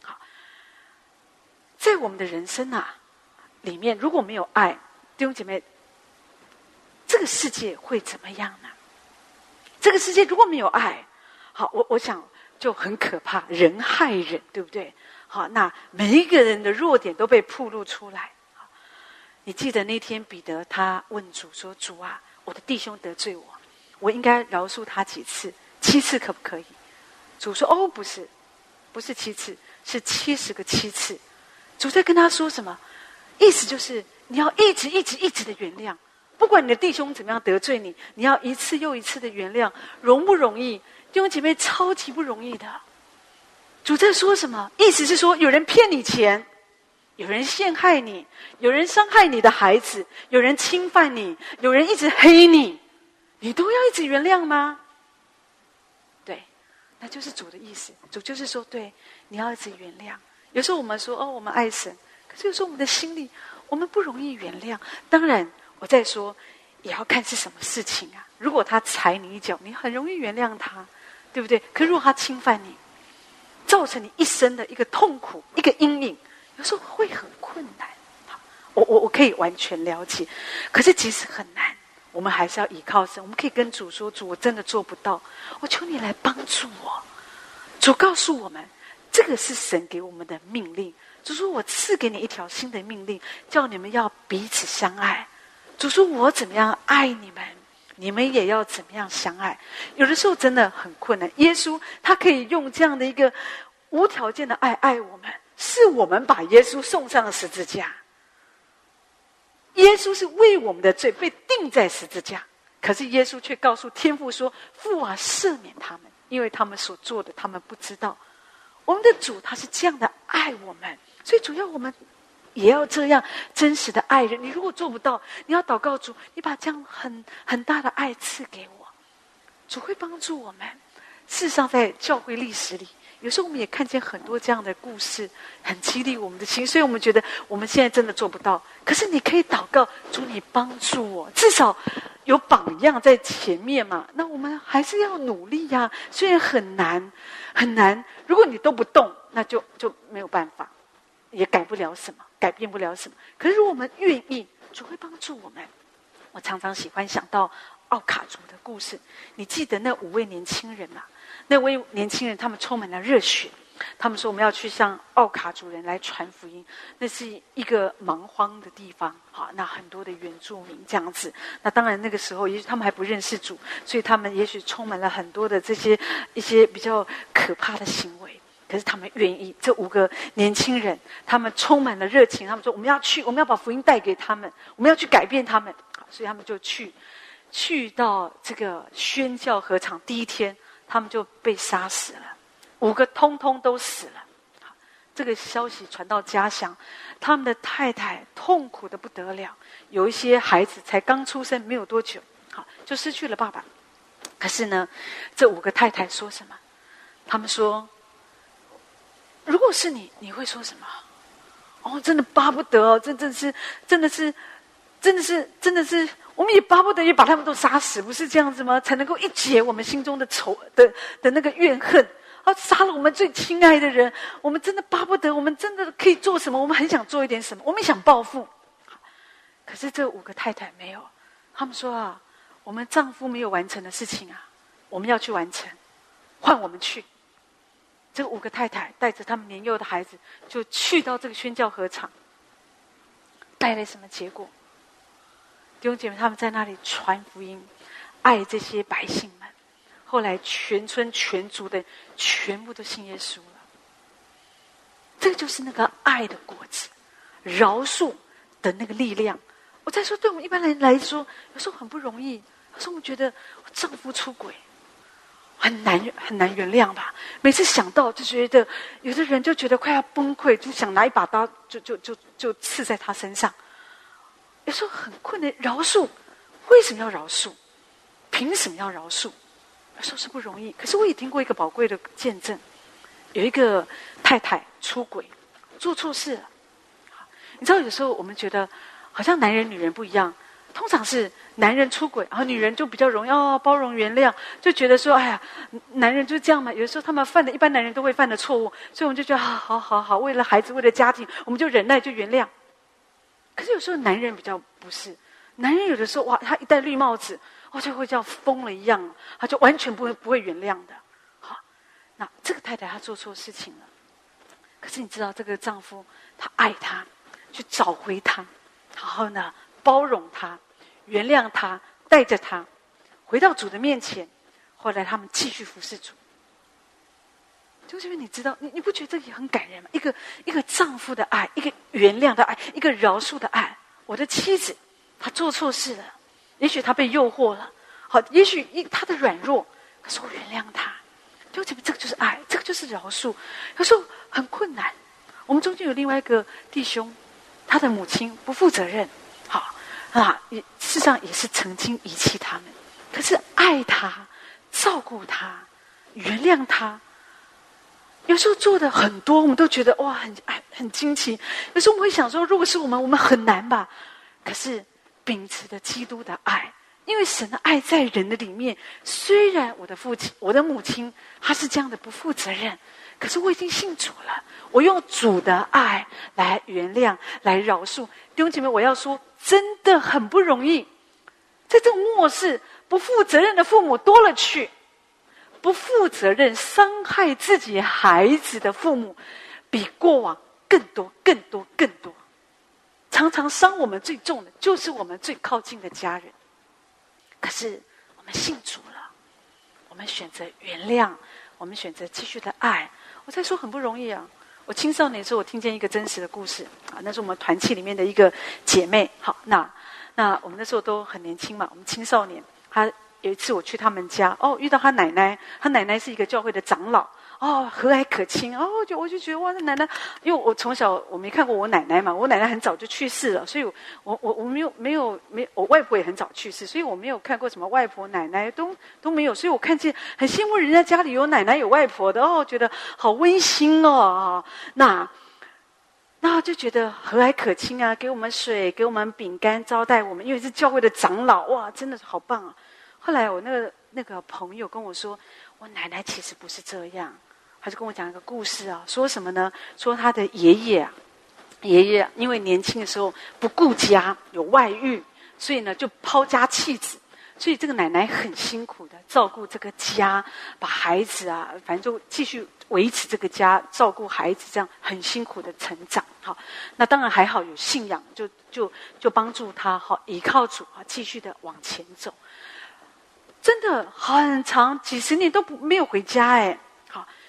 在我们的人生啊里面，如果没有爱，弟兄姐妹，这个世界会怎么样呢？这个世界如果没有爱，好，我我想就很可怕，人害人，对不对？好，那每一个人的弱点都被暴露出来。你记得那天彼得他问主说：“主啊，我的弟兄得罪我，我应该饶恕他几次？七次可不可以？”主说：“哦，不是，不是七次，是七十个七次。”主在跟他说什么？意思就是你要一直一直一直的原谅，不管你的弟兄怎么样得罪你，你要一次又一次的原谅，容不容易？弟兄姐妹，超级不容易的。主在说什么？意思是说，有人骗你钱，有人陷害你，有人伤害你的孩子，有人侵犯你，有人一直黑你，你都要一直原谅吗？对，那就是主的意思。主就是说，对，你要一直原谅。有时候我们说哦，我们爱神，可是有时候我们的心里，我们不容易原谅。当然，我在说，也要看是什么事情啊。如果他踩你一脚，你很容易原谅他，对不对？可是如果他侵犯你，造成你一生的一个痛苦、一个阴影，有时候会很困难。我我我可以完全了解，可是即使很难，我们还是要依靠神。我们可以跟主说：“主，我真的做不到，我求你来帮助我。”主告诉我们。这个是神给我们的命令。主说：“我赐给你一条新的命令，叫你们要彼此相爱。”主说：“我怎么样爱你们，你们也要怎么样相爱。”有的时候真的很困难。耶稣他可以用这样的一个无条件的爱爱我们，是我们把耶稣送上了十字架。耶稣是为我们的罪被钉在十字架，可是耶稣却告诉天父说：“父啊，赦免他们，因为他们所做的，他们不知道。”我们的主他是这样的爱我们，所以主要我们也要这样真实的爱人。你如果做不到，你要祷告主，你把这样很很大的爱赐给我，主会帮助我们。事实上，在教会历史里，有时候我们也看见很多这样的故事，很激励我们的心，所以我们觉得我们现在真的做不到。可是你可以祷告，主你帮助我，至少有榜样在前面嘛。那我们还是要努力呀、啊，虽然很难很难。如果你都不动，那就就没有办法，也改不了什么，改变不了什么。可是如果我们愿意，主会帮助我们。我常常喜欢想到奥卡族的故事，你记得那五位年轻人吗？那位年轻人他们充满了热血，他们说我们要去向奥卡族人来传福音。那是一个蛮荒的地方，好，那很多的原住民这样子。那当然那个时候也许他们还不认识主，所以他们也许充满了很多的这些一些比较可怕的行为。 可是他们愿意，这五个年轻人，他们充满了热情，他们说我们要去，我们要把福音带给他们，我们要去改变他们，所以他们就去，去到这个宣教合场第一天，他们就被杀死了，五个通通都死了。这个消息传到家乡，他们的太太痛苦的不得了，有一些孩子才刚出生没有多久，好就失去了爸爸。可是呢，这五个太太说什么？他们说，如果是你，你会说什么？哦，真的巴不得哦，真的是，真的是，真的是，真的是，我们也巴不得也把他们都杀死，不是这样子吗？才能够一解我们心中的仇的的那个怨恨。啊，杀了我们最亲爱的人，我们真的巴不得，我们真的可以做什么？我们很想做一点什么，我们想报复。可是这五个太太没有，他们说啊，我们丈夫没有完成的事情啊，我们要去完成，换我们去。这五个太太带着他们年幼的孩子，就去到这个宣教合场，带来什么结果？弟兄姐妹，他们在那里传福音，爱这些百姓们。后来全村全族的全部都信耶稣了。这个就是那个爱的果子，饶恕的那个力量。我再说，对我们一般人来说，有时候很不容易。有时候我们觉得丈夫出轨很难很难原谅吧？每次想到就觉得，有的人就觉得快要崩溃，就想拿一把刀就就就就刺在他身上。有时候很困难，饶恕为什么要饶恕？凭什么要饶恕？有时候是不容易。可是我也听过一个宝贵的见证，有一个太太出轨，做错事了。你知道，有时候我们觉得好像男人女人不一样，通常是男人出轨，然后女人就比较容易哦包容原谅，就觉得说，哎呀，男人就是这样嘛。有的时候他们犯的，一般男人都会犯的错误，所以我们就觉得啊，好好好，为了孩子，为了家庭，我们就忍耐，就原谅。可是有时候男人比较不是，男人有的时候哇，他一戴绿帽子，哦，就会像疯了一样，他就完全不会不会原谅的。好，那这个太太她做错事情了，可是你知道，这个丈夫他爱她，去找回她，然后呢包容她，原谅她，带着她回到主的面前。后来他们继续服侍主。就是因为你知道，你你不觉得这也很感人吗？一个一个丈夫的爱，一个原谅的爱，一个饶恕的爱。我的妻子，她做错事了，也许她被诱惑了，好，也许她的软弱，可是我原谅她。就这这个就是爱，这个就是饶恕。有时候很困难。我们中间有另外一个弟兄，他的母亲不负责任，好啊，也事实上也是曾经遗弃他们，可是爱他，照顾他，原谅他。有时候做的很多，我们都觉得哇，很很惊奇。有时候我们会想说，如果是我们，我们很难吧？可是秉持着基督的爱，因为神的爱在人的里面。虽然我的父亲、我的母亲，他是这样的不负责任，可是我已经信主了。我用主的爱来原谅、来饶恕。弟兄姐妹，我要说，真的很不容易。在这个末世，不负责任的父母多了去。不负责任、伤害自己孩子的父母，比过往更多、更多、更多。常常伤我们最重的，就是我们最靠近的家人。可是我们信主了，我们选择原谅，我们选择继续的爱。我在说很不容易啊！我青少年的时候，我听见一个真实的故事啊，那是我们团契里面的一个姐妹。好，那那我们那时候都很年轻嘛，我们青少年，她。有一次我去他们家，哦，遇到他奶奶，他奶奶是一个教会的长老，哦，和蔼可亲，哦，就我就觉得哇，那奶奶，因为我从小我没看过我奶奶嘛，我奶奶很早就去世了，所以我我我我没有没有没，我外婆也很早去世，所以我没有看过什么外婆奶奶都都没有，所以我看见很羡慕人家家里有奶奶有外婆的，哦，觉得好温馨哦，那那就觉得和蔼可亲啊，给我们水，给我们饼干招待我们，因为是教会的长老，哇，真的是好棒啊！后来我那个那个朋友跟我说，我奶奶其实不是这样，他就跟我讲一个故事啊，说什么呢？说他的爷爷啊，爷爷因为年轻的时候不顾家，有外遇，所以呢就抛家弃子，所以这个奶奶很辛苦的照顾这个家，把孩子啊，反正就继续维持这个家，照顾孩子，这样很辛苦的成长。好，那当然还好有信仰，就就就帮助他好依靠主啊，继续的往前走。真的很长几十年都不没有回家哎，好，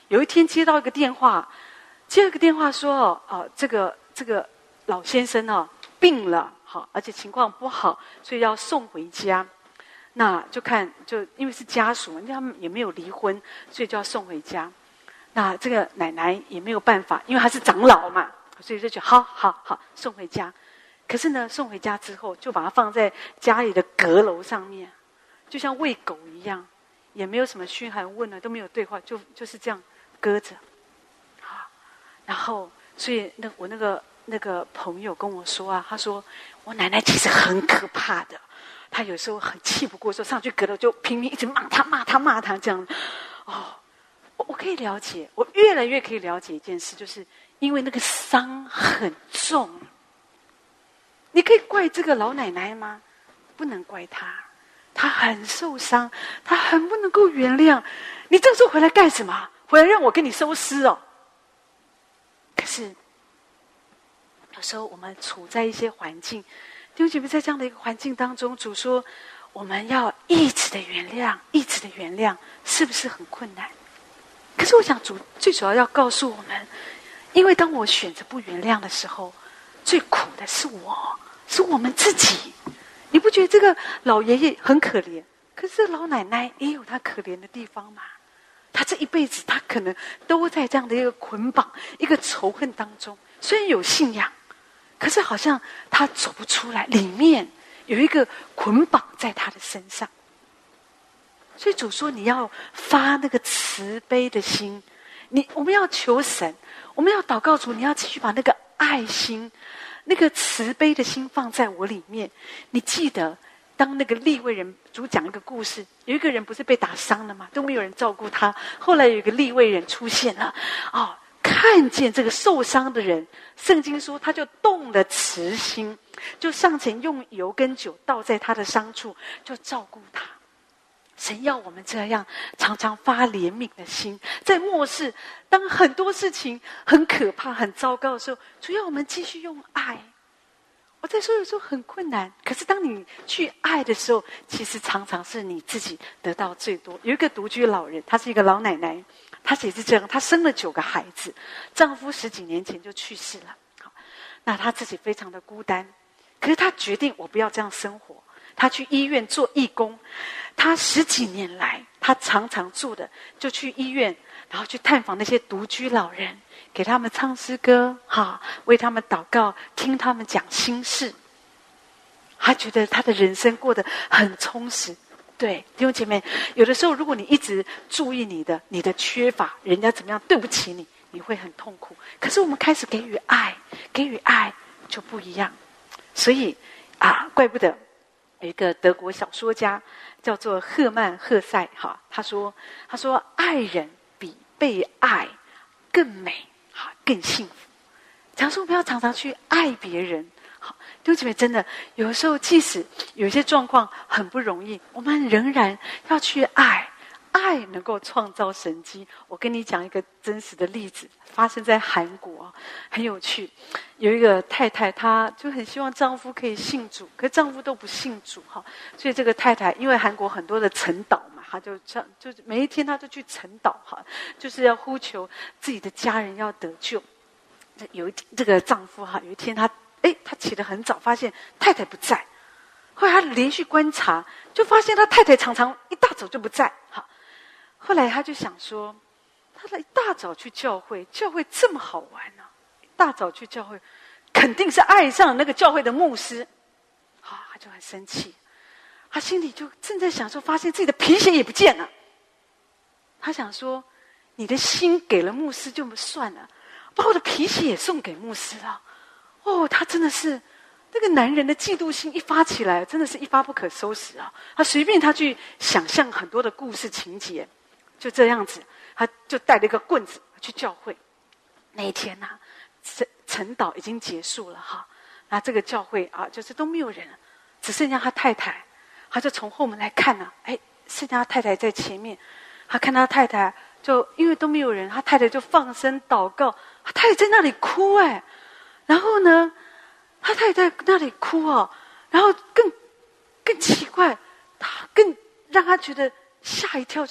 有一天接到一个电话，接了一个电话说哦，哦这个这个老先生哦病了，好，而且情况不好，所以要送回家。那就看，就因为是家属，因为他们也没有离婚，所以就要送回家。那这个奶奶也没有办法，因为她是长老嘛，所以就觉得好好好送回家。可是呢，送回家之后就把它放在家里的阁楼上面，就像喂狗一样，也没有什么嘘寒问暖，都没有对话，就就是这样搁着。好，然后所以那我那个那个朋友跟我说啊，他说我奶奶其实很可怕的。他有时候很气不过，说上去阁楼就拼命一直骂他骂他骂他这样。哦，我我可以了解，我越来越可以了解一件事，就是因为那个伤很重。你可以怪这个老奶奶吗？不能怪她，她很受伤，她很不能够原谅。你这时候回来干什么？回来让我给你收尸哦。可是有时候我们处在一些环境。弟兄姐妹，在这样的一个环境当中，主说我们要一直的原谅，一直的原谅，是不是很困难？可是我想主最主要要告诉我们，因为当我选择不原谅的时候，最苦的是我，是我们自己。你不觉得这个老爷爷很可怜？可是老奶奶也有她可怜的地方嘛。她这一辈子，她可能都在这样的一个捆绑、一个仇恨当中。虽然有信仰，可是好像他走不出来，里面有一个捆绑在他的身上。所以主说你要发那个慈悲的心，你我们要求神，我们要祷告主，你要继续把那个爱心、那个慈悲的心放在我里面。你记得当那个利未人，主讲一个故事，有一个人不是被打伤了吗？都没有人照顾他，后来有一个利未人出现了，哦。看见这个受伤的人，圣经说他就动了慈心，就上前用油跟酒倒在他的伤处，就照顾他。神要我们这样常常发怜悯的心，在末世当很多事情很可怕很糟糕的时候，主要我们继续用爱。我在说有时候很困难，可是当你去爱的时候，其实常常是你自己得到最多。有一个独居老人，她是一个老奶奶，她也是这样，她生了九个孩子，丈夫十几年前就去世了。好，那她自己非常的孤单，可是她决定我不要这样生活。她去医院做义工，她十几年来，她常常做的就去医院，然后去探访那些独居老人，给他们唱诗歌，哈，为他们祷告，听他们讲心事。她觉得她的人生过得很充实。对，弟兄姐妹，有的时候如果你一直注意你的你的缺乏，人家怎么样对不起你，你会很痛苦。可是我们开始给予爱，给予爱就不一样。所以啊，怪不得有一个德国小说家叫做赫曼·赫塞，哈，他说他说爱人比被爱更美，哈，更幸福。假如说我们要常常去爱别人，好，弟兄姐妹，真的有的时候即使有一些状况很不容易，我们仍然要去爱。爱能够创造神迹。我跟你讲一个真实的例子，发生在韩国，很有趣。有一个太太，她就很希望丈夫可以信主，可是丈夫都不信主哈，所以这个太太因为韩国很多的晨祷嘛，她就这样，就每一天她都去晨祷哈，就是要呼求自己的家人要得救。有一这个丈夫哈，有一天他哎，他起得很早，发现太太不在。后来他连续观察，就发现他太太常常一大早就不在。好，后来他就想说，他一大早去教会，教会这么好玩呢、啊，一大早去教会，肯定是爱上那个教会的牧师。好，他就很生气，他心里就正在想说，发现自己的皮鞋也不见了。他想说，你的心给了牧师就算了，把我的皮鞋也送给牧师了。哦，他真的是那个男人的嫉妒心一发起来，真的是一发不可收拾啊！他随便他去想象很多的故事情节，就这样子，他就带了一个棍子去教会。那一天呢、啊，晨晨祷已经结束了哈，那这个教会啊，就是都没有人了，只剩下他太太。他就从后门来看呢、啊，哎，剩下他太太在前面。他看他太太，就因为都没有人，他太太就放声祷告，他太太在那里哭哎。然后呢，他太太在那里哭哦，然后更更奇怪，他更让他觉得吓一跳，就是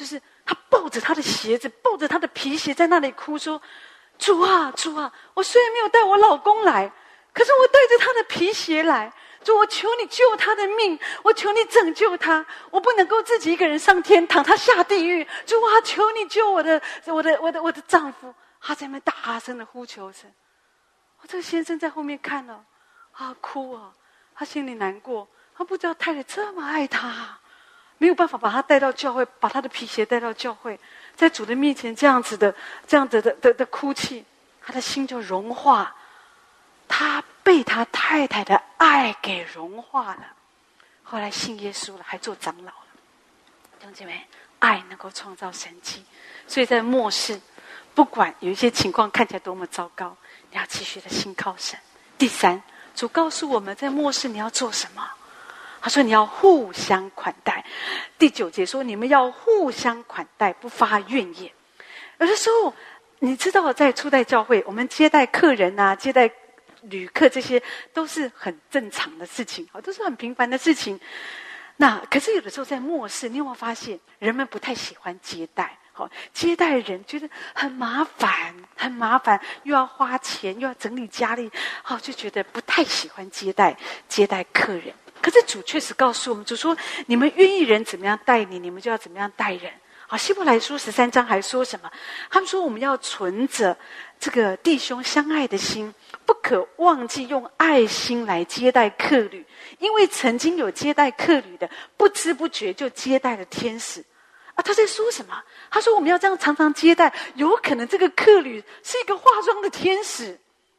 他抱着他的鞋子，抱着他的皮鞋在那里哭说：主啊，主啊，我虽然没有带我老公来，可是我带着他的皮鞋来。主，我求你救他的命，我求你拯救他，我不能够自己一个人上天堂，他下地狱。主啊，求你救我的我的我的我的丈夫。他在那边大声的呼求声。我这个先生在后面看了，啊，哭啊，他心里难过，他不知道太太这么爱他，没有办法把他带到教会，把他的皮鞋带到教会，在主的面前这样子的这样子的的的哭泣，他的心就融化，他被他太太的爱给融化了，后来信耶稣了，还做长老了。弟兄姐妹，爱能够创造神迹，所以在末世，不管有一些情况看起来多么糟糕，你要继续的信靠神。第三，主告诉我们在末世你要做什么？他说你要互相款待。第九节说你们要互相款待，不发怨言。有的时候你知道，在初代教会，我们接待客人啊，接待旅客，这些都是很正常的事情，都是很平凡的事情。那可是有的时候在末世，你有没有发现人们不太喜欢接待？接待人觉得很麻烦，很麻烦，又要花钱，又要整理家里，哦，就觉得不太喜欢接待接待客人。可是主确实告诉我们，主说你们愿意人怎么样待你，你们就要怎么样待人。好，希伯来书十三章还说什么？他们说我们要存着这个弟兄相爱的心，不可忘记用爱心来接待客旅，因为曾经有接待客旅的，不知不觉就接待了天使。啊，他在说什么？他说我们要这样常常接待，有可能这个客旅是一个化妆的天使。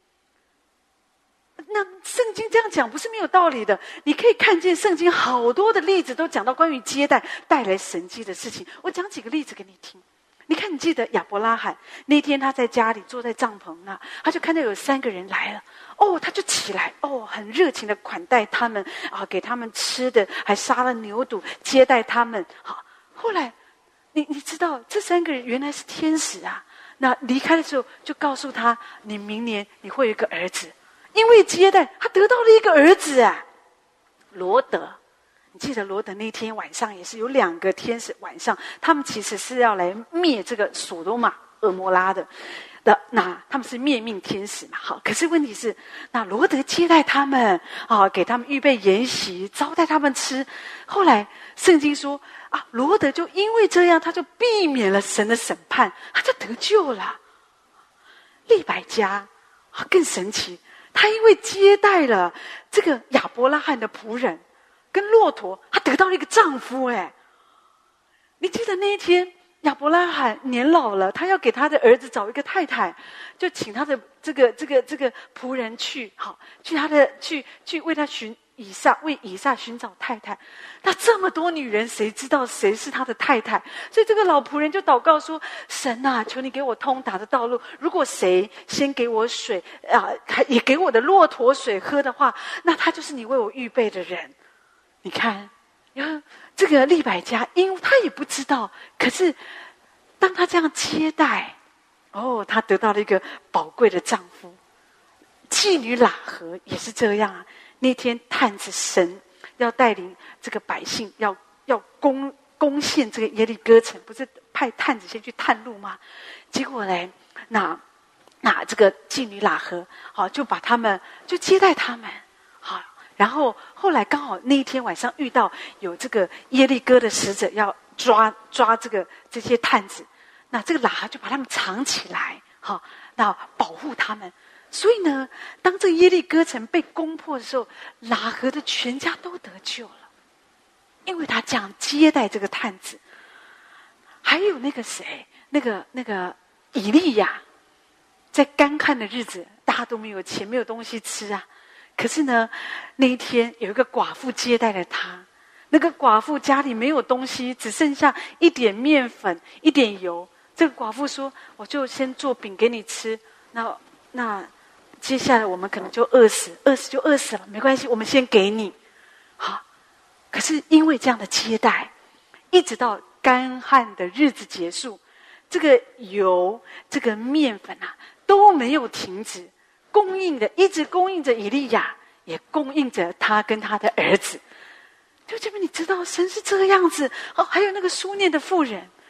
那圣经这样讲不是没有道理的，你可以看见圣经好多的例子都讲到关于接待带来神迹的事情。我讲几个例子给你听。你看，你记得亚伯拉罕那天他在家里坐在帐篷那，他就看到有三个人来了，哦，他就起来，哦，很热情的款待他们啊，给他们吃的，还杀了牛肚接待他们。好，后来你你知道这三个人原来是天使啊。那离开的时候就告诉他，你明年你会有一个儿子。因为接待，他得到了一个儿子啊，罗德。你记得罗德那天晚上也是有两个天使，晚上他们其实是要来灭这个索多玛、蛾摩拉的。的那他们是灭命天使嘛？好，可是问题是，那罗德接待他们啊，给他们预备筵席，招待他们吃。后来圣经说啊，罗德就因为这样，他就避免了神的审判，他就得救了。利百加啊，更神奇。他因为接待了这个亚伯拉罕的仆人跟骆驼，他得到了一个丈夫。哎，你记得那一天亚伯拉罕年老了，他要给他的儿子找一个太太，就请他的这个这个这个仆人去，好去他的去去为他寻以撒，为以撒寻找太太。那这么多女人，谁知道谁是他的太太？所以这个老仆人就祷告说：神啊，求你给我通达的道路。如果谁先给我水啊，也给我的骆驼水喝的话，那他就是你为我预备的人。你看，这个利百加，因为他也不知道，可是当他这样接待，哦，他得到了一个宝贵的丈夫。妓女喇合也是这样啊。那天探子神要带领这个百姓要要攻攻陷这个耶利哥城，不是派探子先去探路吗？结果呢，那那这个妓女喇合，好就把他们就接待他们，好，然后后来刚好那一天晚上遇到有这个耶利哥的使者要抓抓这个这些探子，那这个喇合就把他们藏起来，好，那保护他们。所以呢，当这个耶利哥城被攻破的时候，喇合的全家都得救了，因为他这样接待这个探子。还有那个谁，那个那个以利亚，在干旱的日子，大家都没有钱，没有东西吃啊。可是呢，那一天有一个寡妇接待了他。那个寡妇家里没有东西，只剩下一点面粉、一点油。这个寡妇说：“我就先做饼给你吃。那那。”接下来我们可能就饿死，饿死就饿死了，没关系，我们先给你。好，可是因为这样的接待，一直到干旱的日子结束，这个油、这个面粉啊都没有停止，供应的一直供应着以利亚，也供应着他跟他的儿子。就这边你知道神是这个样子哦。还有那个书念的妇人，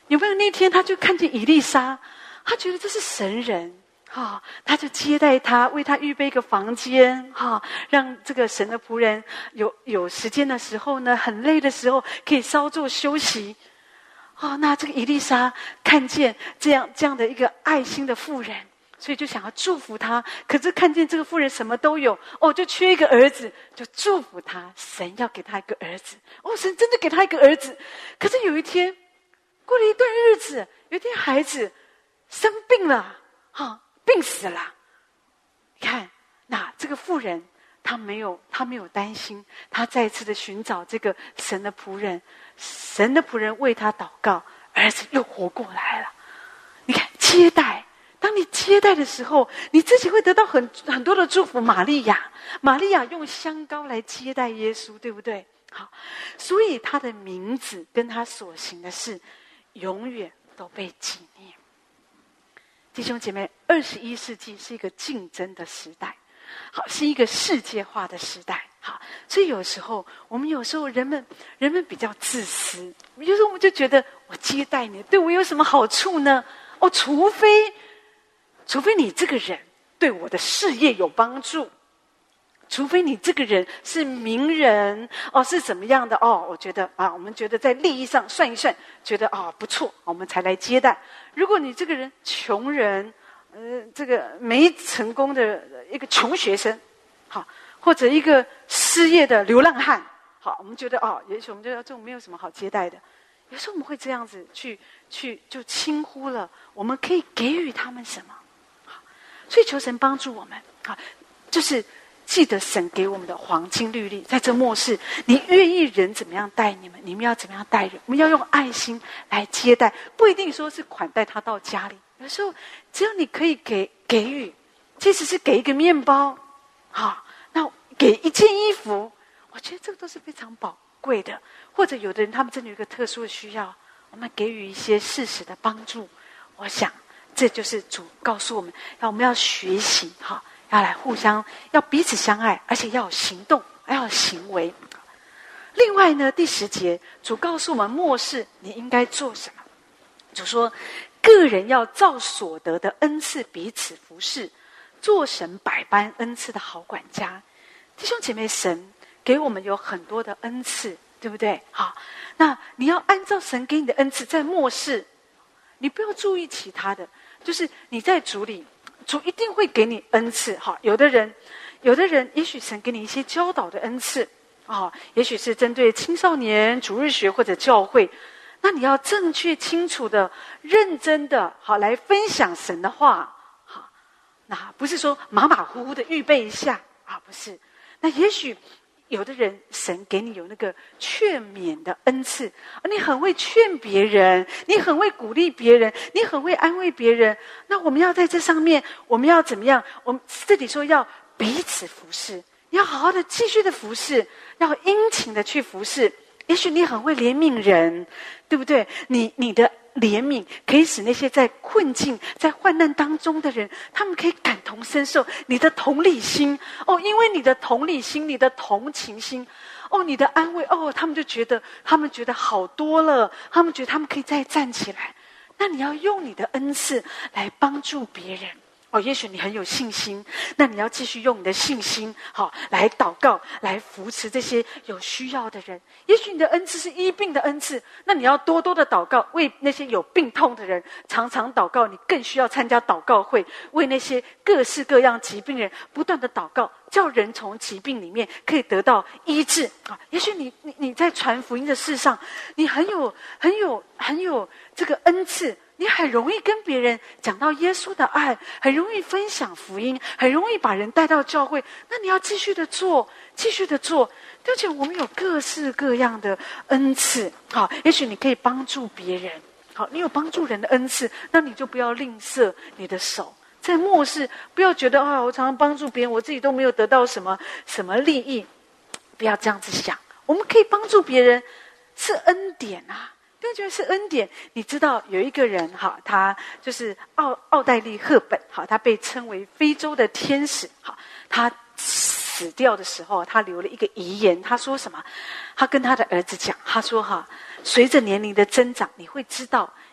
有没有那天他就看见以利沙，他觉得这是神人，哈、哦，他就接待他，为他预备一个房间，哈、哦，让这个神的仆人有有时间的时候呢，很累的时候可以稍作休息。哦，那这个以利沙看见这样这样的一个爱心的妇人，所以就想要祝福他。可是看见这个妇人什么都有，哦，就缺一个儿子，就祝福他，神要给他一个儿子。哦，神真的给他一个儿子。可是有一天，过了一段日子，有一天孩子生病了，哈、哦，病死了。你看，那这个妇人，他没有，他没有担心，他再次的寻找这个神的仆人。神的仆人为他祷告，儿子又活过来了。你看，接待，当你接待的时候，你自己会得到很很多的祝福。玛利亚，玛利亚用香膏来接待耶稣，对不对？好，所以他的名字跟他所行的事，永远都被纪念。弟兄姐妹，二十一世纪是一个竞争的时代，好，是一个世界化的时代。好，所以有时候我们有时候人们人们比较自私，有时候我们就觉得我接待你，对我有什么好处呢？哦，除非除非你这个人对我的事业有帮助，除非你这个人是名人，哦，是怎么样的？哦，我觉得啊，我们觉得在利益上算一算，觉得啊不错，我们才来接待。如果你这个人穷人，呃，这个没成功的一个穷学生，好。或者一个失业的流浪汉，好，我们觉得哦，也许我们觉得这种没有什么好接待的。有时候我们会这样子去去就轻忽了，我们可以给予他们什么？好，所以求神帮助我们啊，就是记得神给我们的黄金律例，在这末世，你愿意人怎么样待你们，你们要怎么样待人？我们要用爱心来接待，不一定说是款待他到家里。有时候只要你可以给给予，即使是给一个面包，好。那给一件衣服，我觉得这个都是非常宝贵的。或者有的人他们真的有一个特殊的需要，我们给予一些适时的帮助。我想这就是主告诉我们，要我们要学习哈，要来互相，要彼此相爱，而且要有行动，要有行为。另外呢，第十节主告诉我们末世你应该做什么。主说，个人要照所得的恩赐彼此服侍，做神百般恩赐的好管家。弟兄姐妹，神给我们有很多的恩赐，对不对？好，那你要按照神给你的恩赐，在末世，你不要注意其他的，就是你在主里，主一定会给你恩赐。好，有的人，有的人，也许神给你一些教导的恩赐，啊，也许是针对青少年、主日学或者教会，那你要正确、清楚的、认真的，好来分享神的话。好，那不是说马马虎虎的预备一下啊，不是。那也许有的人神给你有那个劝勉的恩赐，你很会劝别人，你很会鼓励别人，你很会安慰别人。那我们要在这上面，我们要怎么样？我们这里说要彼此服侍，你要好好的继续的服侍，要殷勤的去服侍。也许你很会怜悯人，对不对？你你的怜悯可以使那些在困境、在患难当中的人，他们可以感同身受。你的同理心，哦，因为你的同理心、你的同情心，哦，你的安慰，哦，他们就觉得，他们觉得好多了，他们觉得他们可以再站起来。那你要用你的恩赐来帮助别人。哦，也许你很有信心，那你要继续用你的信心，好来祷告，来扶持这些有需要的人。也许你的恩赐是医病的恩赐，那你要多多的祷告，为那些有病痛的人常常祷告。你更需要参加祷告会，为那些各式各样疾病人不断的祷告，叫人从疾病里面可以得到医治啊！也许你你你在传福音的事上，你很有很有很有这个恩赐。你很容易跟别人讲到耶稣的爱，很容易分享福音，很容易把人带到教会。那你要继续的做，继续的做。而且我们有各式各样的恩赐，好，也许你可以帮助别人，好，你有帮助人的恩赐，那你就不要吝啬你的手。在末世，不要觉得啊，我常常帮助别人，我自己都没有得到什么什么利益，不要这样子想。我们可以帮助别人，是恩典啊。就觉得是恩典。你知道有一个人哈，他就是奥奥黛丽·赫本，好，他被称为非洲的天使。好，他死掉的时候，他留了一个遗言。他说什么？他跟他的儿子讲，他说哈，随着年龄的增长，你会知道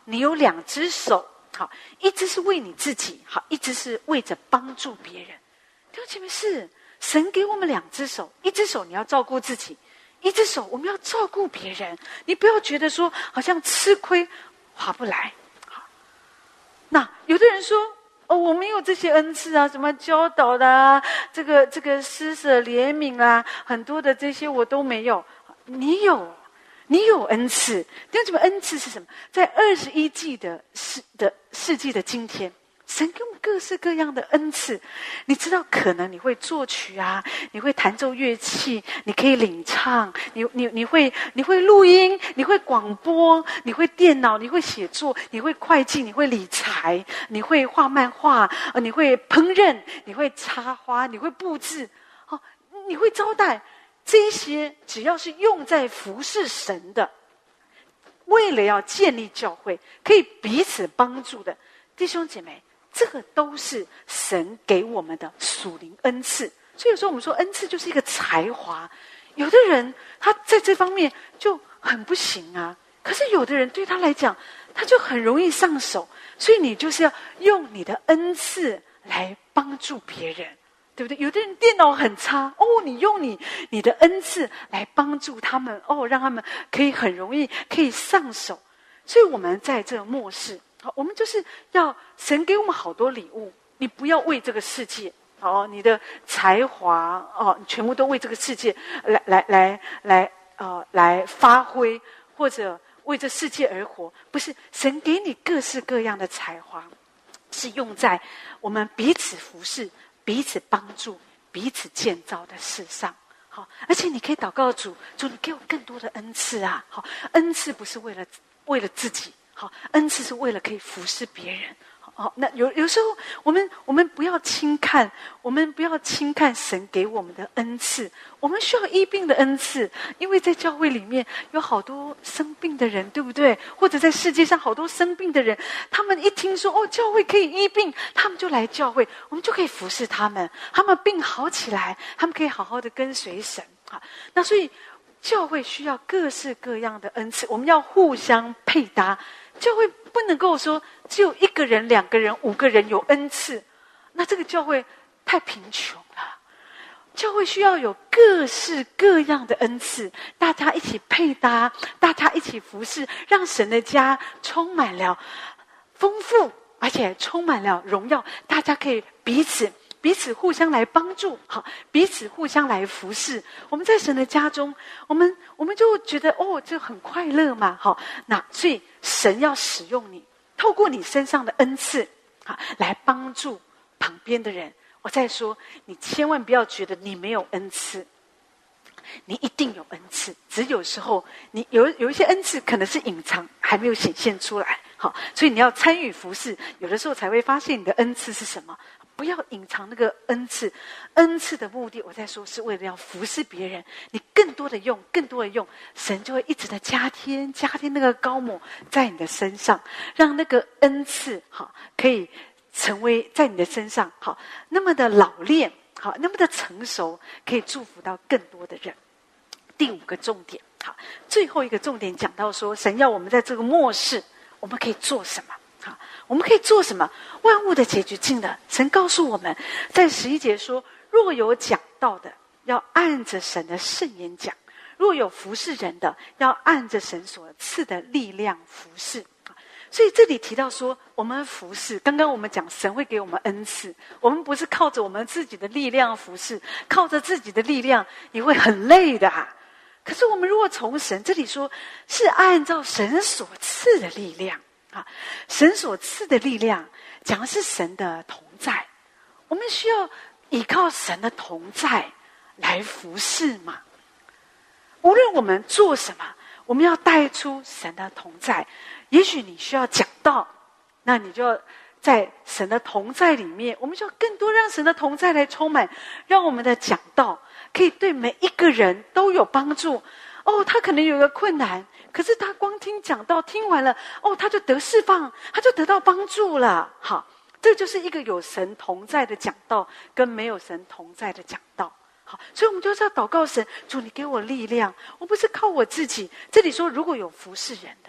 你有两只手，好，一只是为你自己，好，一只是为着帮助别人。弟兄姐妹，是神给我们两只手，一只手你要照顾自己，一只手我们要照顾别人。你不要觉得说好像吃亏划不来。好，那有的人说哦，我没有这些恩赐啊，什么教导的啊，这个这个施舍怜悯啊，很多的这些我都没有。你有，你有恩赐。弟兄姐妹，恩赐是什么？在二十一纪的世的世纪的今天，神给我们各式各样的恩赐。你知道，可能你会作曲啊，你会弹奏乐器，你可以领唱，你你你会你会录音，你会广播，你会电脑，你会写作，你会会计，你会理财，你会画漫画，呃，你会烹饪，你会插花，你会布置，哦，你会招待。这些只要是用在服侍神的，为了要建立教会，可以彼此帮助的弟兄姐妹，这个都是神给我们的属灵恩赐。所以有时候我们说恩赐就是一个才华，有的人他在这方面就很不行啊，可是有的人对他来讲他就很容易上手。所以你就是要用你的恩赐来帮助别人，对不对？有的人电脑很差哦，你用你你的恩赐来帮助他们哦，让他们可以很容易可以上手。所以我们在这个末世，我们就是要神给我们好多礼物，你不要为这个世界哦，你的才华哦，你全部都为这个世界来来来来呃来发挥，或者为这世界而活。不是，神给你各式各样的才华，是用在我们彼此服侍、彼此帮助、彼此建造的事上。好，而且你可以祷告主，主你给我更多的恩赐啊！好，恩赐不是为了为了自己，好，恩赐是为了可以服侍别人。好，那有有时候我们我们不要轻看，我们不要轻看神给我们的恩赐。我们需要医病的恩赐，因为在教会里面有好多生病的人，对不对？或者在世界上好多生病的人，他们一听说哦教会可以医病，他们就来教会，我们就可以服侍他们，他们病好起来，他们可以好好的跟随神啊。那所以教会需要各式各样的恩赐，我们要互相配搭。教会不能够说只有一个人、两个人、五个人有恩赐，那这个教会太贫穷了。教会需要有各式各样的恩赐，大家一起配搭，大家一起服侍，让神的家充满了丰富，而且充满了荣耀。大家可以彼此彼此互相来帮助，好，彼此互相来服侍。我们在神的家中，我们我们就觉得哦，这很快乐嘛，好，那所以神要使用你，透过你身上的恩赐，好，来帮助旁边的人。我再说，你千万不要觉得你没有恩赐，你一定有恩赐，只有时候你有有一些恩赐可能是隐藏，还没有显现出来。好，所以你要参与服侍，有的时候才会发现你的恩赐是什么。不要隐藏那个恩赐，恩赐的目的，我在说是为了要服侍别人。你更多的用，更多的用，神就会一直的加添加添那个高抹在你的身上，让那个恩赐好可以成为在你的身上好那么的老练，好那么的成熟，可以祝福到更多的人。第五个重点，好，最后一个重点讲到说，神要我们在这个末世，我们可以做什么？好，我们可以做什么？万物的结局近了，神告诉我们，在十一节说，若有讲道的，要按着神的圣言讲；若有服侍人的，要按着神所赐的力量服侍。所以这里提到说，我们服侍，刚刚我们讲神会给我们恩赐，我们不是靠着我们自己的力量服侍，靠着自己的力量你会很累的啊。可是我们如果从神这里说，是按照神所赐的力量啊，神所赐的力量讲的是神的同在，我们需要依靠神的同在来服侍嘛。无论我们做什么，我们要带出神的同在。也许你需要讲道，那你就要在神的同在里面，我们就要更多让神的同在来充满，让我们的讲道可以对每一个人都有帮助。哦，他可能有一个困难，可是他光听讲道听完了，哦，他就得释放，他就得到帮助了。好，这就是一个有神同在的讲道，跟没有神同在的讲道。好，所以我们就是要祷告神，主你给我力量，我不是靠我自己。这里说如果有服侍人的，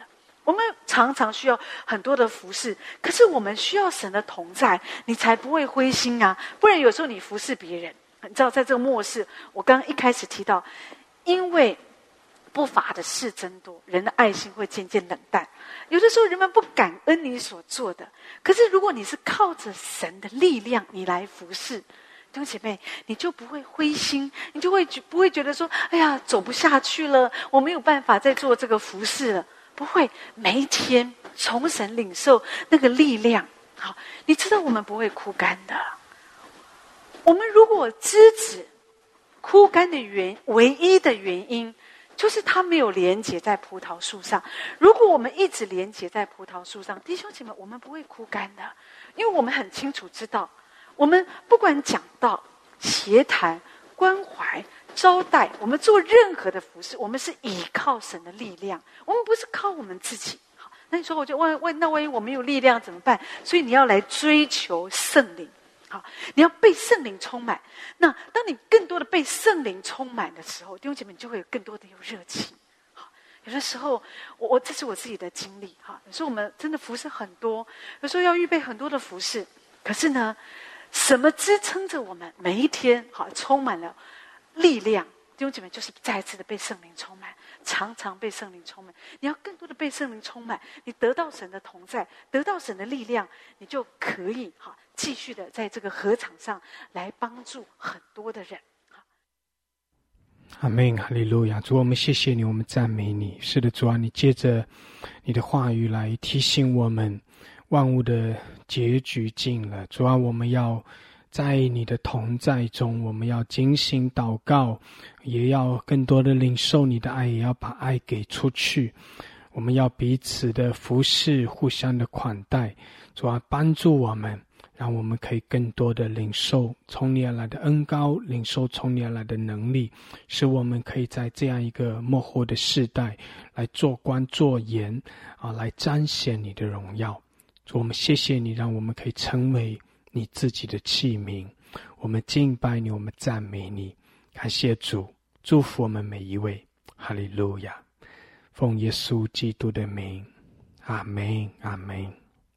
我们常常需要很多的服事，可是我们需要神的同在，你才不会灰心啊。不然有时候你服侍别人，你知道在这个末世，我刚刚一开始提到，因为不法的事增多，人的爱心会渐渐冷淡。有的时候人们不感恩你所做的，可是如果你是靠着神的力量你来服侍，弟兄姐妹，你就不会灰心，你就会不会觉得说，哎呀，走不下去了，我没有办法再做这个服事了。不会，每一天从神领受那个力量。好，你知道我们不会枯干的。我们如果枝子枯干的原唯一的原因，就是它没有连结在葡萄树上。如果我们一直连结在葡萄树上，弟兄姐妹，我们不会枯干的，因为我们很清楚知道，我们不管讲道、协谈、关怀、招待，我们做任何的服事，我们是依靠神的力量，我们不是靠我们自己。好，那你说我就问问，那万一我没有力量怎么办？所以你要来追求圣灵。好，你要被圣灵充满。那当你更多的被圣灵充满的时候，弟兄姐妹，你就会有更多的有热情。好，有的时候我我这是我自己的经历。哈，有时候我们真的服事很多，有时候要预备很多的服事，可是呢，什么支撑着我们每一天？好，充满了力量。弟兄姐妹，就是再一次的被圣灵充满，常常被圣灵充满。你要更多的被圣灵充满，你得到神的同在，得到神的力量，你就可以哈继续的在这个禾场上来帮助很多的人。 阿们，哈利路亚！主，我们谢谢你，我们赞美你。是的，主啊，你借着你的话语来提醒我们，万物的结局近了。主啊，我们要在你的同在中，我们要警醒祷告，也要更多的领受你的爱，也要把爱给出去。我们要彼此的服侍，互相的款待。主啊，帮助我们，让我们可以更多的领受从你而来的恩膏，领受从你而来的能力，使我们可以在这样一个末后的世代来做光做盐啊，来彰显你的荣耀。主，我们谢谢你，让我们可以成为你自己的器皿。我们敬拜你，我们赞美你，感谢主，祝福我们每一位。哈利路亚！奉耶稣基督的名，阿们，阿们，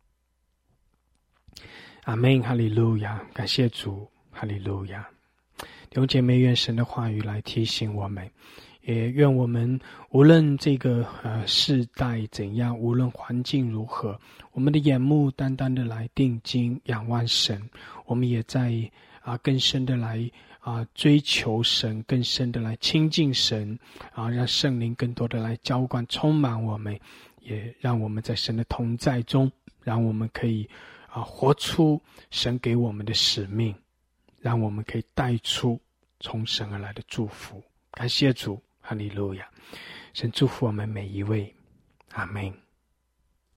阿们，哈利路亚！感谢主，哈利路亚！弟兄姐妹，愿神的话语来提醒我们，也愿我们无论这个呃世代怎样，无论环境如何，我们的眼目单单的来定睛仰望神，我们也在啊、呃、更深的来啊、呃、追求神，更深的来亲近神啊，让圣灵更多的来浇灌充满我们，也让我们在神的同在中，让我们可以啊活出神给我们的使命，让我们可以带出从神而来的祝福。感谢主，哈利路亚！神祝福我们每一位，阿们。